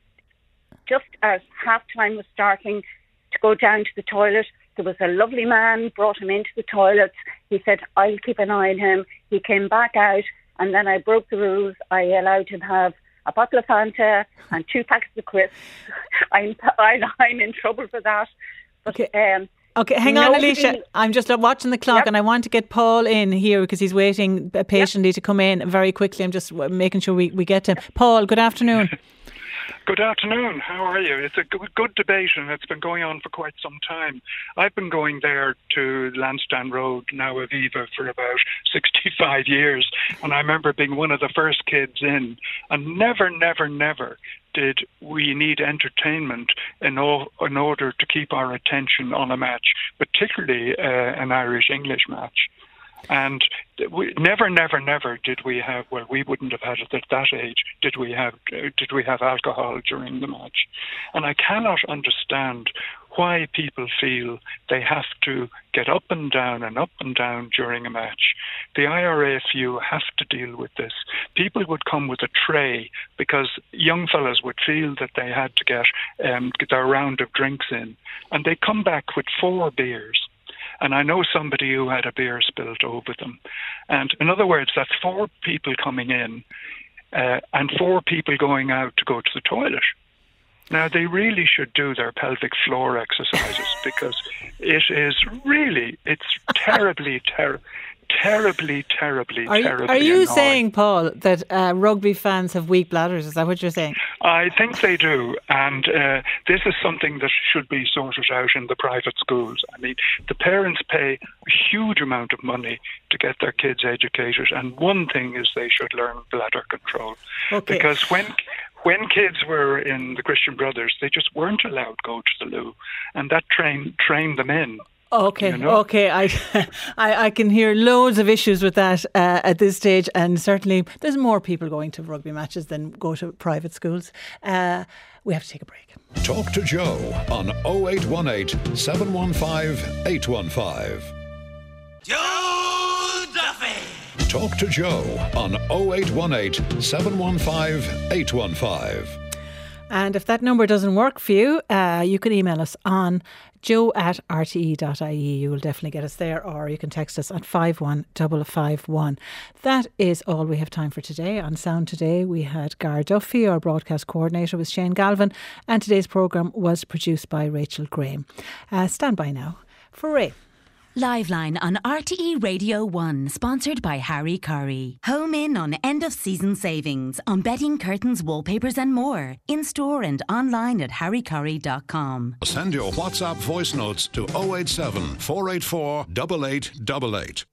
just as halftime was starting to go down to the toilet. There was a lovely man, brought him into the toilet. He said, "I'll keep an eye on him." He came back out. And then I broke the rules. I allowed him to have a bottle of Fanta and two packets of crisps. I'm, I'm in trouble for that. But, okay, um, okay. hang on, nobody... Alicia. I'm just watching the clock, yep. And I want to get Paul in here because he's waiting patiently yep. to come in very quickly. I'm just making sure we, we get to him. Paul, good afternoon. Good afternoon. How are you? It's a good, good debate, and it's been going on for quite some time. I've been going there to Lansdowne Road, now Aviva, for about sixty-five years, and I remember being one of the first kids in, and never, never, never did we need entertainment in, all, in order to keep our attention on a match, particularly uh, an Irish-English match. And we never, never, never did we have. Well, we wouldn't have had it at that age. Did we have? Uh, did we have alcohol during the match? And I cannot understand why people feel they have to get up and down and up and down during a match. The I R A F U have to deal with this. People would come with a tray because young fellas would feel that they had to get um, their round of drinks in, and they come back with four beers. And I know somebody who had a beer spilt over them. And in other words, that's four people coming in uh, and four people going out to go to the toilet. Now, they really should do their pelvic floor exercises because it is really, it's terribly, terrible. Terribly, terribly, are you, terribly Are you annoying. saying, Paul, that uh, rugby fans have weak bladders? Is that what you're saying? I think they do. And uh, this is something that should be sorted out in the private schools. I mean, the parents pay a huge amount of money to get their kids educated. And one thing is they should learn bladder control. Okay. Because when... When kids were in the Christian Brothers, they just weren't allowed to go to the loo. And that train, trained them in. Okay, you know? okay. I, I I can hear loads of issues with that uh, at this stage, and certainly there's more people going to rugby matches than go to private schools. Uh, we have to take a break. Talk to Joe on oh eight one eight, seven one five, eight one five. Joe Duffy! Talk to Joe on oh eight one eight, seven one five, eight one five. And if that number doesn't work for you, uh, you can email us on joe at r t e dot i e. You will definitely get us there, or you can text us at five one five five one. That is all we have time for today. On Sound today, we had Gar Duffy, our broadcast coordinator was Shane Galvin, and today's programme was produced by Rachel Graham. Uh, stand by now for Ray. Liveline on R T E Radio one, sponsored by Harry Curry. Home in on end of season savings on bedding, curtains, wallpapers and more. In store and online at harry curry dot com. Send your WhatsApp voice notes to oh eight seven, four eight four, eight eight eight eight.